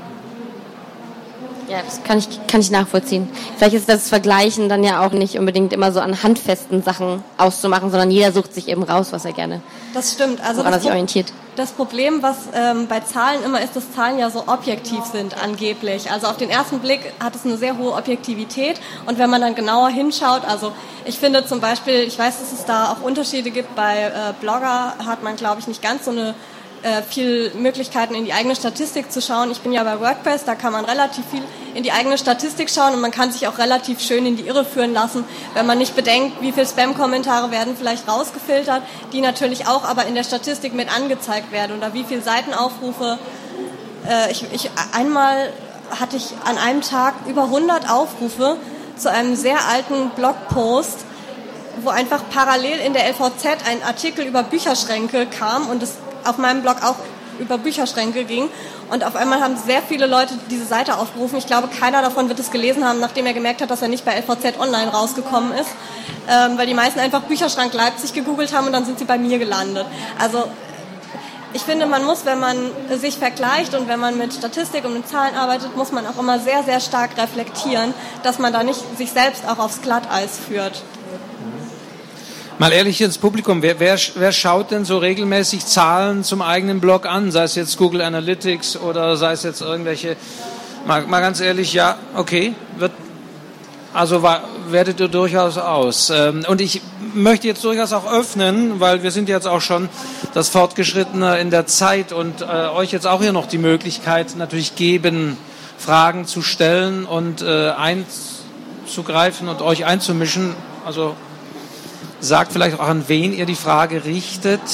Ja, das kann ich, kann ich nachvollziehen. Vielleicht ist das Vergleichen dann ja auch nicht unbedingt immer so an handfesten Sachen auszumachen, sondern jeder sucht sich eben raus, was er gerne, das stimmt. Also woran er das sich Pro- orientiert. Das Problem, was ähm, bei Zahlen immer ist, dass Zahlen ja so objektiv sind angeblich. Also auf den ersten Blick hat es eine sehr hohe Objektivität und wenn man dann genauer hinschaut, also ich finde zum Beispiel, ich weiß, dass es da auch Unterschiede gibt, bei äh, Blogger hat man, glaube ich, nicht ganz so eine äh, viel Möglichkeiten in die eigene Statistik zu schauen. Ich bin ja bei WordPress, da kann man relativ viel in die eigene Statistik schauen und man kann sich auch relativ schön in die Irre führen lassen, wenn man nicht bedenkt, wie viele Spam-Kommentare werden vielleicht rausgefiltert, die natürlich auch aber in der Statistik mit angezeigt werden oder wie viele Seitenaufrufe. Äh, ich, ich, einmal hatte ich an einem Tag über hundert Aufrufe zu einem sehr alten Blogpost, wo einfach parallel in der L V Z ein Artikel über Bücherschränke kam und es auf meinem Blog auch über Bücherschränke ging. Und auf einmal haben sehr viele Leute diese Seite aufgerufen. Ich glaube, keiner davon wird es gelesen haben, nachdem er gemerkt hat, dass er nicht bei L V Z Online rausgekommen ist. Ähm, weil die meisten einfach Bücherschrank Leipzig gegoogelt haben und dann sind sie bei mir gelandet. Also ich finde, man muss, wenn man sich vergleicht und wenn man mit Statistik und mit Zahlen arbeitet, muss man auch immer sehr, sehr stark reflektieren, dass man da nicht sich selbst auch aufs Glatteis führt. Mal ehrlich ins Publikum, wer, wer, wer schaut denn so regelmäßig Zahlen zum eigenen Blog an? Sei es jetzt Google Analytics oder sei es jetzt irgendwelche, mal, mal ganz ehrlich, ja, okay, wird, also war, wertet ihr durchaus aus. Und ich möchte jetzt durchaus auch öffnen, weil wir sind jetzt auch schon das Fortgeschrittene in der Zeit und äh, euch jetzt auch hier noch die Möglichkeit natürlich geben, Fragen zu stellen und äh, einzugreifen und euch einzumischen. Also sagt vielleicht auch, an wen ihr die Frage richtet.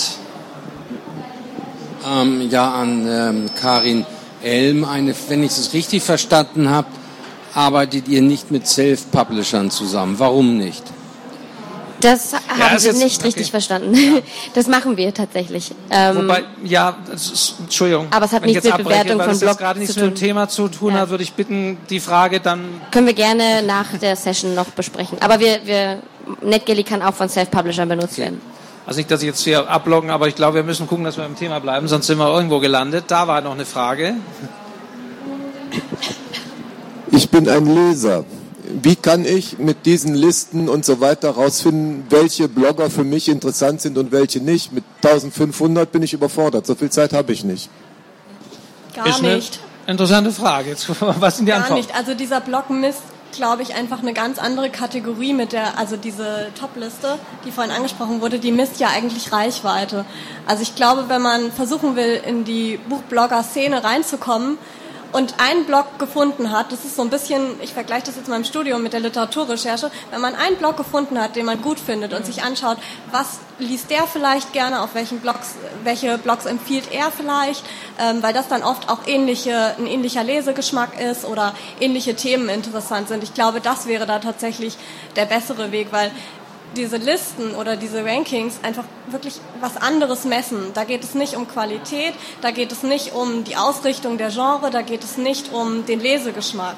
Ähm, ja, an ähm, Karin Elm. Eine, wenn ich es richtig verstanden habe, arbeitet ihr nicht mit Self-Publishern zusammen. Warum nicht? Das haben ja, Sie jetzt, nicht okay. richtig verstanden. Ja. Das machen wir tatsächlich. Ähm, Wobei, ja, ist, Entschuldigung. Aber es hat nichts mit Bewertung von Blogs gerade nichts zu mit dem tun. Thema zu tun ja. hat, würde ich bitten, die Frage dann... Können wir gerne nach der Session noch besprechen. Aber wir, wir NetGalley kann auch von Self-Publishern benutzt okay. werden. Also nicht, dass ich jetzt hier abloggen, aber ich glaube, wir müssen gucken, dass wir im Thema bleiben, sonst sind wir irgendwo gelandet. Da war noch eine Frage. Ich bin ein Leser. Wie kann ich mit diesen Listen und so weiter herausfinden, welche Blogger für mich interessant sind und welche nicht? Mit eintausendfünfhundert bin ich überfordert. So viel Zeit habe ich nicht. Gar Ist nicht. Eine interessante Frage. Jetzt, was sind die Gar Antworten? nicht. Also dieser Blog misst, glaube ich, einfach eine ganz andere Kategorie mit der, also diese Top-Liste, die vorhin angesprochen wurde, die misst ja eigentlich Reichweite. Also ich glaube, wenn man versuchen will, in die Buchblogger-Szene reinzukommen, und einen Blog gefunden hat, das ist so ein bisschen, ich vergleiche das jetzt mal im Studium mit der Literaturrecherche, wenn man einen Blog gefunden hat, den man gut findet und sich anschaut, was liest der vielleicht gerne, auf welchen Blogs, welche Blogs empfiehlt er vielleicht, ähm, weil das dann oft auch ähnliche, ein ähnlicher Lesegeschmack ist oder ähnliche Themen interessant sind. Ich glaube, das wäre da tatsächlich der bessere Weg, weil diese Listen oder diese Rankings einfach wirklich was anderes messen. Da geht es nicht um Qualität, da geht es nicht um die Ausrichtung der Genre, da geht es nicht um den Lesegeschmack.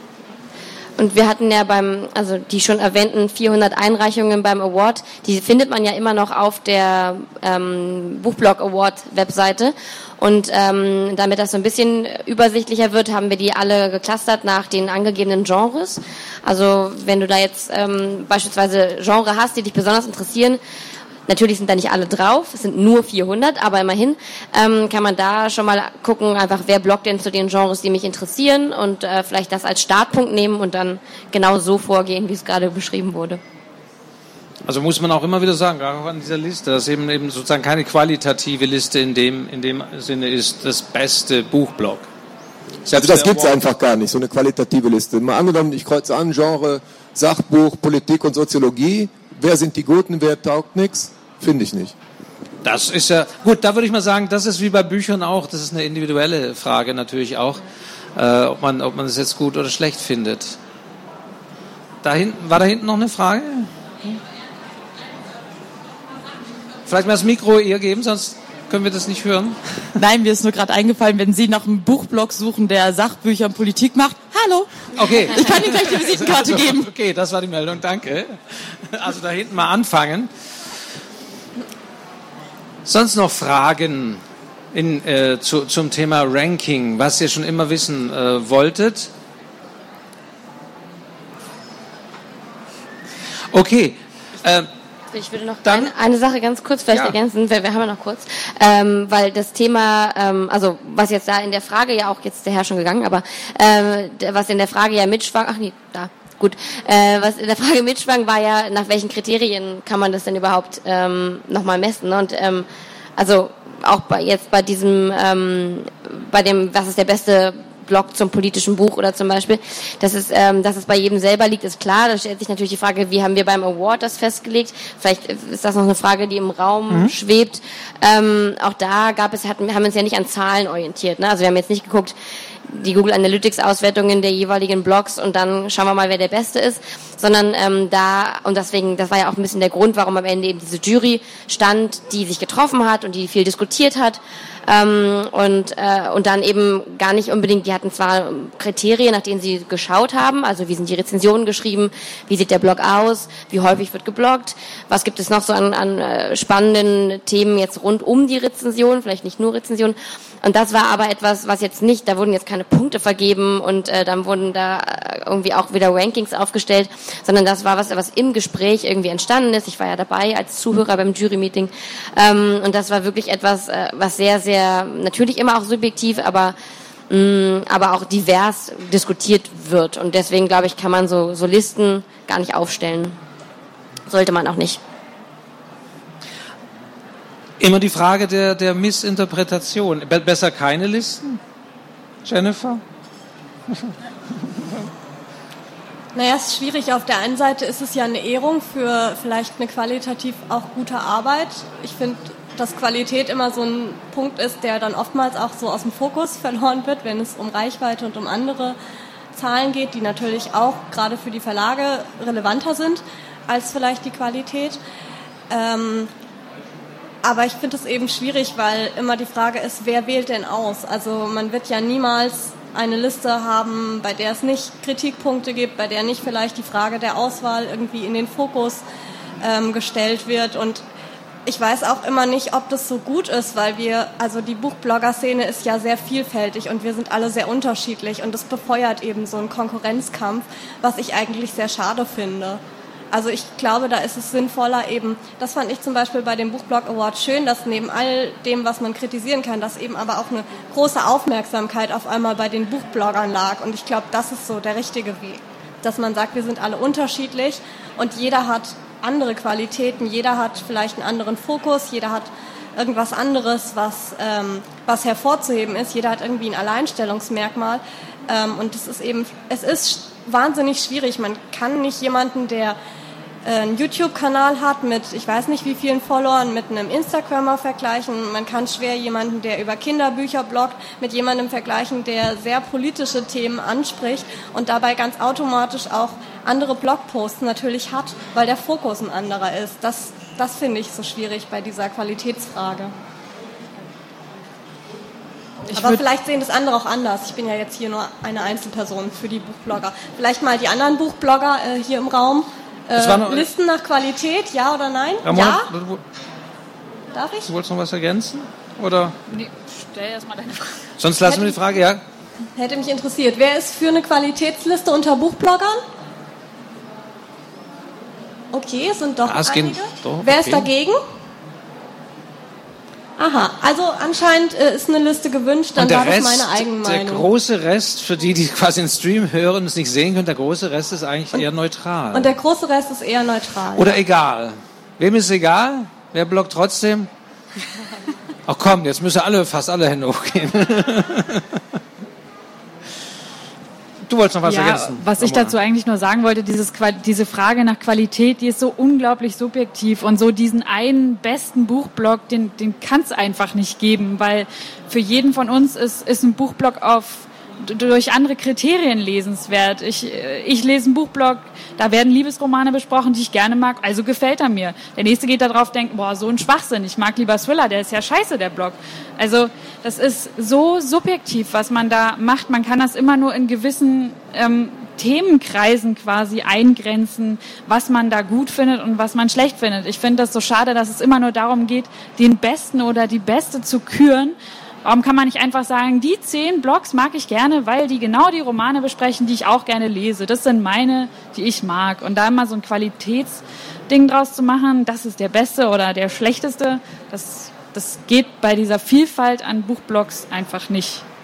Und wir hatten ja beim, also die schon erwähnten vierhundert Einreichungen beim Award, die findet man ja immer noch auf der ähm, Buchblog Award Webseite. Und ähm, damit das so ein bisschen übersichtlicher wird, haben wir die alle geclustert nach den angegebenen Genres. Also wenn du da jetzt ähm, beispielsweise Genre hast, die dich besonders interessieren, natürlich sind da nicht alle drauf, es sind nur vierhundert, aber immerhin ähm, kann man da schon mal gucken, einfach wer bloggt denn zu den Genres, die mich interessieren und äh, vielleicht das als Startpunkt nehmen und dann genau so vorgehen, wie es gerade beschrieben wurde. Also muss man auch immer wieder sagen, gerade auch an dieser Liste, dass eben eben sozusagen keine qualitative Liste in dem in dem Sinne ist, das beste Buchblog. Also das gibt's einfach gar nicht, so eine qualitative Liste. Mal angenommen, ich kreuze an, Genre, Sachbuch, Politik und Soziologie. Wer sind die Guten, wer taugt nichts? Finde ich nicht. Das ist ja, gut, da würde ich mal sagen, das ist wie bei Büchern auch, das ist eine individuelle Frage natürlich auch, äh, ob man ob man es jetzt gut oder schlecht findet. Da hinten, war da hinten noch eine Frage? Vielleicht mal das Mikro ihr geben, sonst können wir das nicht hören. Nein, mir ist nur gerade eingefallen, wenn Sie nach einem Buchblog suchen, der Sachbücher und Politik macht. Hallo. Okay. Ich kann Ihnen gleich die Visitenkarte also, geben. Okay, das war die Meldung, danke. Also da hinten mal anfangen. Sonst noch Fragen in, äh, zu, zum Thema Ranking, was ihr schon immer wissen äh, wolltet? Okay. Äh, Ich würde noch Dann, eine, eine Sache ganz kurz vielleicht ja. ergänzen, weil wir haben ja noch kurz, ähm, weil das Thema, ähm, also was jetzt da in der Frage ja auch, jetzt der Herr schon gegangen, aber ähm, was in der Frage ja mitschwang, ach nee, da, gut, äh, was in der Frage mitschwang, war ja, nach welchen Kriterien kann man das denn überhaupt ähm, nochmal messen, ne? Und ähm, also auch bei, jetzt bei diesem, ähm, bei dem, was ist der beste Blog zum politischen Buch oder zum Beispiel. Dass es, ähm, dass es bei jedem selber liegt, ist klar. Da stellt sich natürlich die Frage, wie haben wir beim Award das festgelegt? Vielleicht ist das noch eine Frage, die im Raum mhm. schwebt. Ähm, auch da gab es, hatten, haben wir uns ja nicht an Zahlen orientiert. Ne? Also wir haben jetzt nicht geguckt, die Google Analytics Auswertungen der jeweiligen Blogs und dann schauen wir mal, wer der Beste ist, sondern ähm, da, und deswegen, das war ja auch ein bisschen der Grund, warum am Ende eben diese Jury stand, die sich getroffen hat und die viel diskutiert hat, ähm, und äh, und dann eben gar nicht unbedingt, die hatten zwar Kriterien, nach denen sie geschaut haben, also wie sind die Rezensionen geschrieben, wie sieht der Blog aus, wie häufig wird gebloggt, was gibt es noch so an, an äh, spannenden Themen jetzt rund um die Rezension, vielleicht nicht nur Rezensionen. Und das war aber etwas, was jetzt nicht, da wurden jetzt keine Punkte vergeben und äh, dann wurden da irgendwie auch wieder Rankings aufgestellt, sondern das war was, was im Gespräch irgendwie entstanden ist. Ich war ja dabei als Zuhörer beim Jury-Meeting, ähm, und das war wirklich etwas, äh, was sehr, sehr, natürlich immer auch subjektiv, aber mh, aber auch divers diskutiert wird. Und deswegen, glaube ich, kann man so, so Listen gar nicht aufstellen. Sollte man auch nicht. Immer die Frage der, der Missinterpretation. Be- besser keine Listen? Jennifer? Naja, es ist schwierig. Auf der einen Seite ist es ja eine Ehrung für vielleicht eine qualitativ auch gute Arbeit. Ich finde, dass Qualität immer so ein Punkt ist, der dann oftmals auch so aus dem Fokus verloren wird, wenn es um Reichweite und um andere Zahlen geht, die natürlich auch gerade für die Verlage relevanter sind als vielleicht die Qualität. Ähm, Aber ich finde es eben schwierig, weil immer die Frage ist, wer wählt denn aus? Also man wird ja niemals eine Liste haben, bei der es nicht Kritikpunkte gibt, bei der nicht vielleicht die Frage der Auswahl irgendwie in den Fokus ähm, gestellt wird. Und ich weiß auch immer nicht, ob das so gut ist, weil wir, also die Buchblogger-Szene ist ja sehr vielfältig und wir sind alle sehr unterschiedlich und das befeuert eben so einen Konkurrenzkampf, was ich eigentlich sehr schade finde. Also ich glaube, da ist es sinnvoller eben, das fand ich zum Beispiel bei dem Buchblog Award schön, dass neben all dem, was man kritisieren kann, dass eben aber auch eine große Aufmerksamkeit auf einmal bei den Buchbloggern lag. Und ich glaube, das ist so der richtige Weg, dass man sagt, wir sind alle unterschiedlich und jeder hat andere Qualitäten, jeder hat vielleicht einen anderen Fokus, jeder hat irgendwas anderes, was, ähm, was hervorzuheben ist, jeder hat irgendwie ein Alleinstellungsmerkmal, ähm, und es ist eben, es ist wahnsinnig schwierig. Man kann nicht jemanden, der einen YouTube-Kanal hat mit, ich weiß nicht wie vielen Followern, mit einem Instagrammer vergleichen. Man kann schwer jemanden, der über Kinderbücher bloggt, mit jemandem vergleichen, der sehr politische Themen anspricht und dabei ganz automatisch auch andere Blogposts natürlich hat, weil der Fokus ein anderer ist. Das, das finde ich so schwierig bei dieser Qualitätsfrage. Ich Aber vielleicht sehen das andere auch anders. Ich bin ja jetzt hier nur eine Einzelperson für die Buchblogger. Vielleicht mal die anderen Buchblogger äh, hier im Raum. Äh, Listen nach Qualität, ja oder nein? Ramon, ja? Du, Darf ich? Du wolltest noch was ergänzen? Oder? Nee, stell erst mal deine Frage. Sonst lassen wir die Frage, ja? Hätte mich interessiert. Wer ist für eine Qualitätsliste unter Buchbloggern? Okay, es sind doch ah, es einige. Geht, doch, Wer okay. ist dagegen? Aha, also anscheinend äh, ist eine Liste gewünscht, dann war das meine eigene Meinung. Der große Rest, für die, die quasi den Stream hören und es nicht sehen können, der große Rest ist eigentlich und, eher neutral. Und der große Rest ist eher neutral. Oder egal. Wem ist egal? Wer bloggt trotzdem? Ach komm, jetzt müssen alle, fast alle Hände hochgehen. Du wolltest noch was ja, ergänzen. Was ich dazu eigentlich nur sagen wollte, dieses, diese Frage nach Qualität, die ist so unglaublich subjektiv und so diesen einen besten Buchblog, den, den kann es einfach nicht geben, weil für jeden von uns ist, ist ein Buchblog auf durch andere Kriterien lesenswert. Ich, ich lese einen Buchblog, da werden Liebesromane besprochen, die ich gerne mag, also gefällt er mir. Der nächste geht da drauf, denkt, boah, so ein Schwachsinn, ich mag lieber Thriller, der ist ja scheiße, der Blog. Also das ist so subjektiv, was man da macht. Man kann das immer nur in gewissen ähm, Themenkreisen quasi eingrenzen, was man da gut findet und was man schlecht findet. Ich finde das so schade, dass es immer nur darum geht, den Besten oder die Beste zu küren. Warum kann man nicht einfach sagen, die zehn Blogs mag ich gerne, weil die genau die Romane besprechen, die ich auch gerne lese. Das sind meine, die ich mag. Und da mal so ein Qualitätsding draus zu machen, das ist der Beste oder der Schlechteste, das, das geht bei dieser Vielfalt an Buchblogs einfach nicht.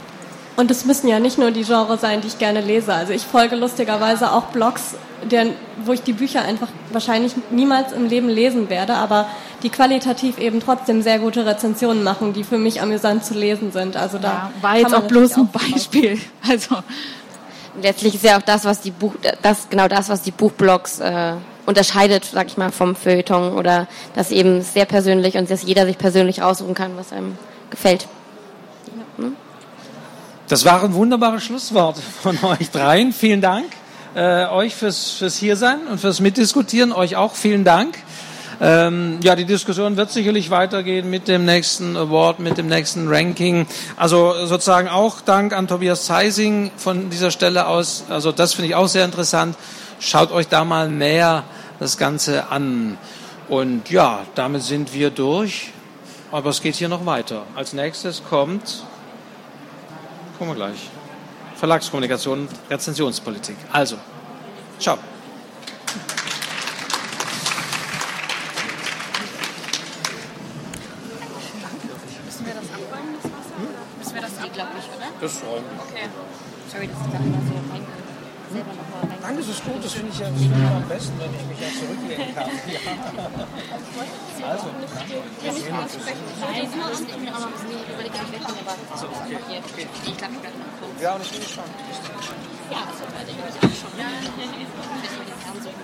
Und es müssen ja nicht nur die Genres sein, die ich gerne lese. Also ich folge lustigerweise auch Blogs, deren, wo ich die Bücher einfach wahrscheinlich niemals im Leben lesen werde, aber die qualitativ eben trotzdem sehr gute Rezensionen machen, die für mich amüsant zu lesen sind. Also da ja, war jetzt auch bloß ein Beispiel. Also letztlich ist ja auch das, was die Buch, das genau das, was die Buchblogs äh, unterscheidet, sag ich mal, vom Feuilleton, oder dass eben sehr persönlich und dass jeder sich persönlich aussuchen kann, was einem gefällt. Hm? Das waren wunderbare Schlussworte von euch dreien. Vielen Dank äh, euch fürs, fürs Hiersein und fürs Mitdiskutieren. Euch auch vielen Dank. Ähm, ja, die Diskussion wird sicherlich weitergehen mit dem nächsten Award, mit dem nächsten Ranking. Also sozusagen auch Dank an Tobias Zeising von dieser Stelle aus. Also das finde ich auch sehr interessant. Schaut euch da mal näher das Ganze an. Und ja, damit sind wir durch. Aber es geht hier noch weiter. Als nächstes kommt... Kommen wir gleich. Verlagskommunikation, Rezensionspolitik. Also, ciao. Müssen wir das abräumen, das Wasser? Hm? Müssen wir das eh, glaube ich, oder? Das räumen. Okay. Sorry, dass ich da immer so rein, selber noch mal rein. Nein, das ist gut. Das finde ich ja am besten, wenn ich mich ja zurücklegen kann. Ja. Also, Kann ich aussprechen? Nein, ich bin mir auch noch ein bisschen überlegt, ob ich wegkomme, aber so, okay. Okay. Ich glaube, ich werde noch kurz. Ja, und ich bin gespannt. Ja, also, werde ich euch auch schon. Ja, ich werde mir den Herrn suchen.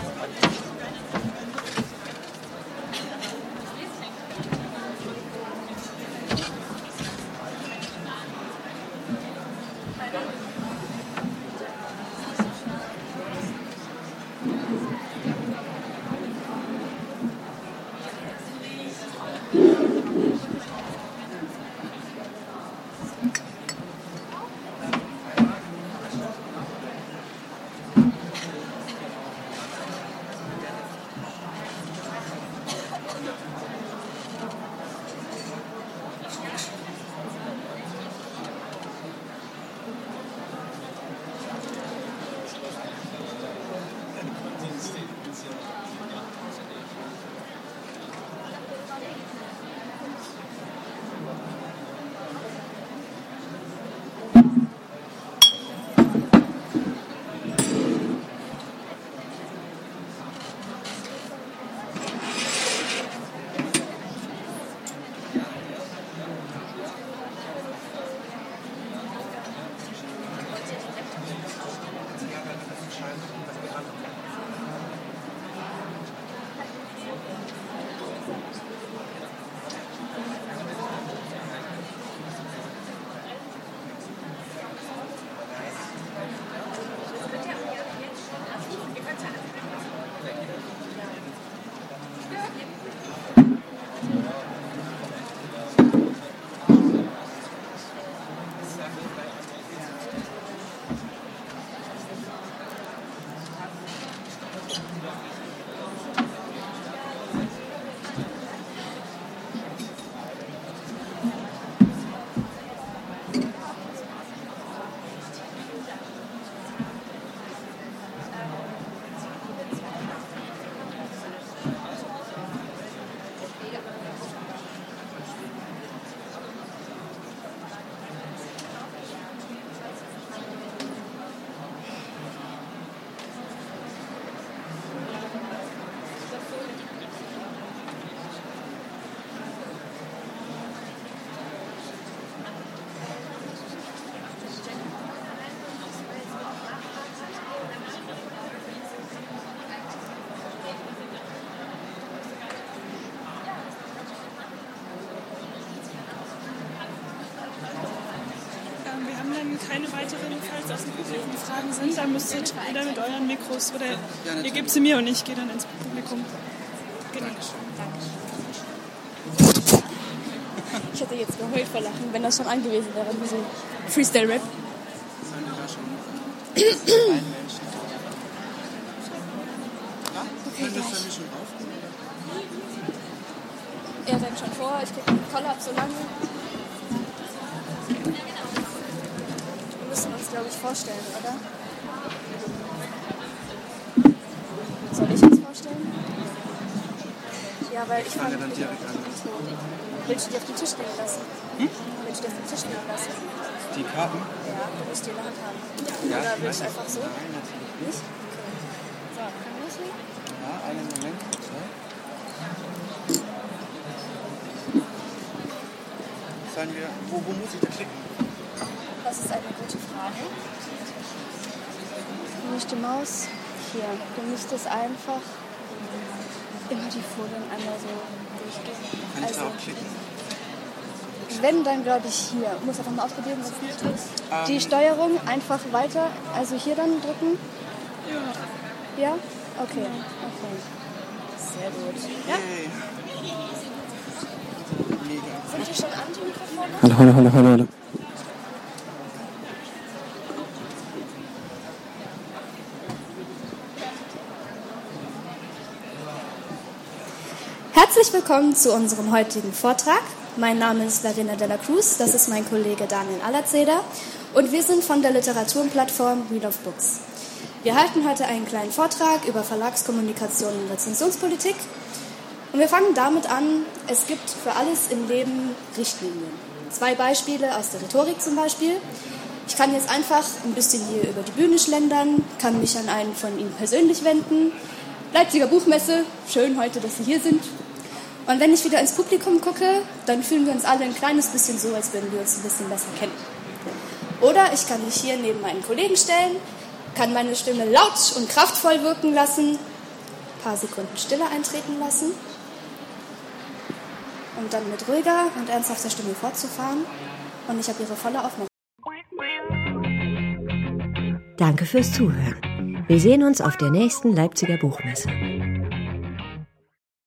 Keine weiteren, falls aus dem Publikum Fragen sind, dann müsstet ihr mit euren Mikros oder ja, ihr gebt sie mir und ich gehe dann ins Publikum. Genau. Ich hätte jetzt geheult vor Lachen, wenn das schon angewiesen wäre, diese Freestyle-Rap. Okay, gleich. Er rennt schon vor, ich krieg einen Kollaps so lange. Wir müssen uns, glaube ich, vorstellen, oder? Soll ich uns vorstellen? Ja, weil ich fange dann direkt an. Willst du die auf den Tisch legen lassen? Hm? Willst du die auf den Tisch legen lassen? Die Karten? Ja, du musst die in der Hand haben. Ja, Oder ich willst du weiß einfach nicht. so? Nein, natürlich Nicht? Okay. So, können wir loslegen? Ja, einen Moment. bitte. Sagen wir, wo, wo muss ich da klicken? Das ist eine gute Frage. Du musst die Maus hier. Du müsstest einfach immer die Folien einmal so durchgehen. Kann ich Also, darauf klicken? wenn, dann glaube ich hier. Du musst einfach mal ausprobieren, was du drückst. Ähm. Die Steuerung einfach weiter, also hier dann drücken. Ja. Ja? Okay. Okay. Sehr gut. Ja? Yay. Mega. Sind die schon an, die Mikrofone? Hallo, hallo, hallo, hallo, hallo. Herzlich willkommen zu unserem heutigen Vortrag. Mein Name ist Larina Della Cruz, das ist mein Kollege Daniel Allerzeder und wir sind von der Literaturplattform Wheel of Books. Wir halten heute einen kleinen Vortrag über Verlagskommunikation und Rezensionspolitik und wir fangen damit an, es gibt für alles im Leben Richtlinien. Zwei Beispiele aus der Rhetorik zum Beispiel. Ich kann jetzt einfach ein bisschen hier über die Bühne schlendern, kann mich an einen von Ihnen persönlich wenden. Leipziger Buchmesse, schön heute, dass Sie hier sind. Und wenn ich wieder ins Publikum gucke, dann fühlen wir uns alle ein kleines bisschen so, als würden wir uns ein bisschen besser kennen. Oder ich kann mich hier neben meinen Kollegen stellen, kann meine Stimme laut und kraftvoll wirken lassen, ein paar Sekunden Stille eintreten lassen und dann mit ruhiger und ernsthafter Stimme fortzufahren. Und ich habe Ihre volle Aufmerksamkeit. Danke fürs Zuhören. Wir sehen uns auf der nächsten Leipziger Buchmesse.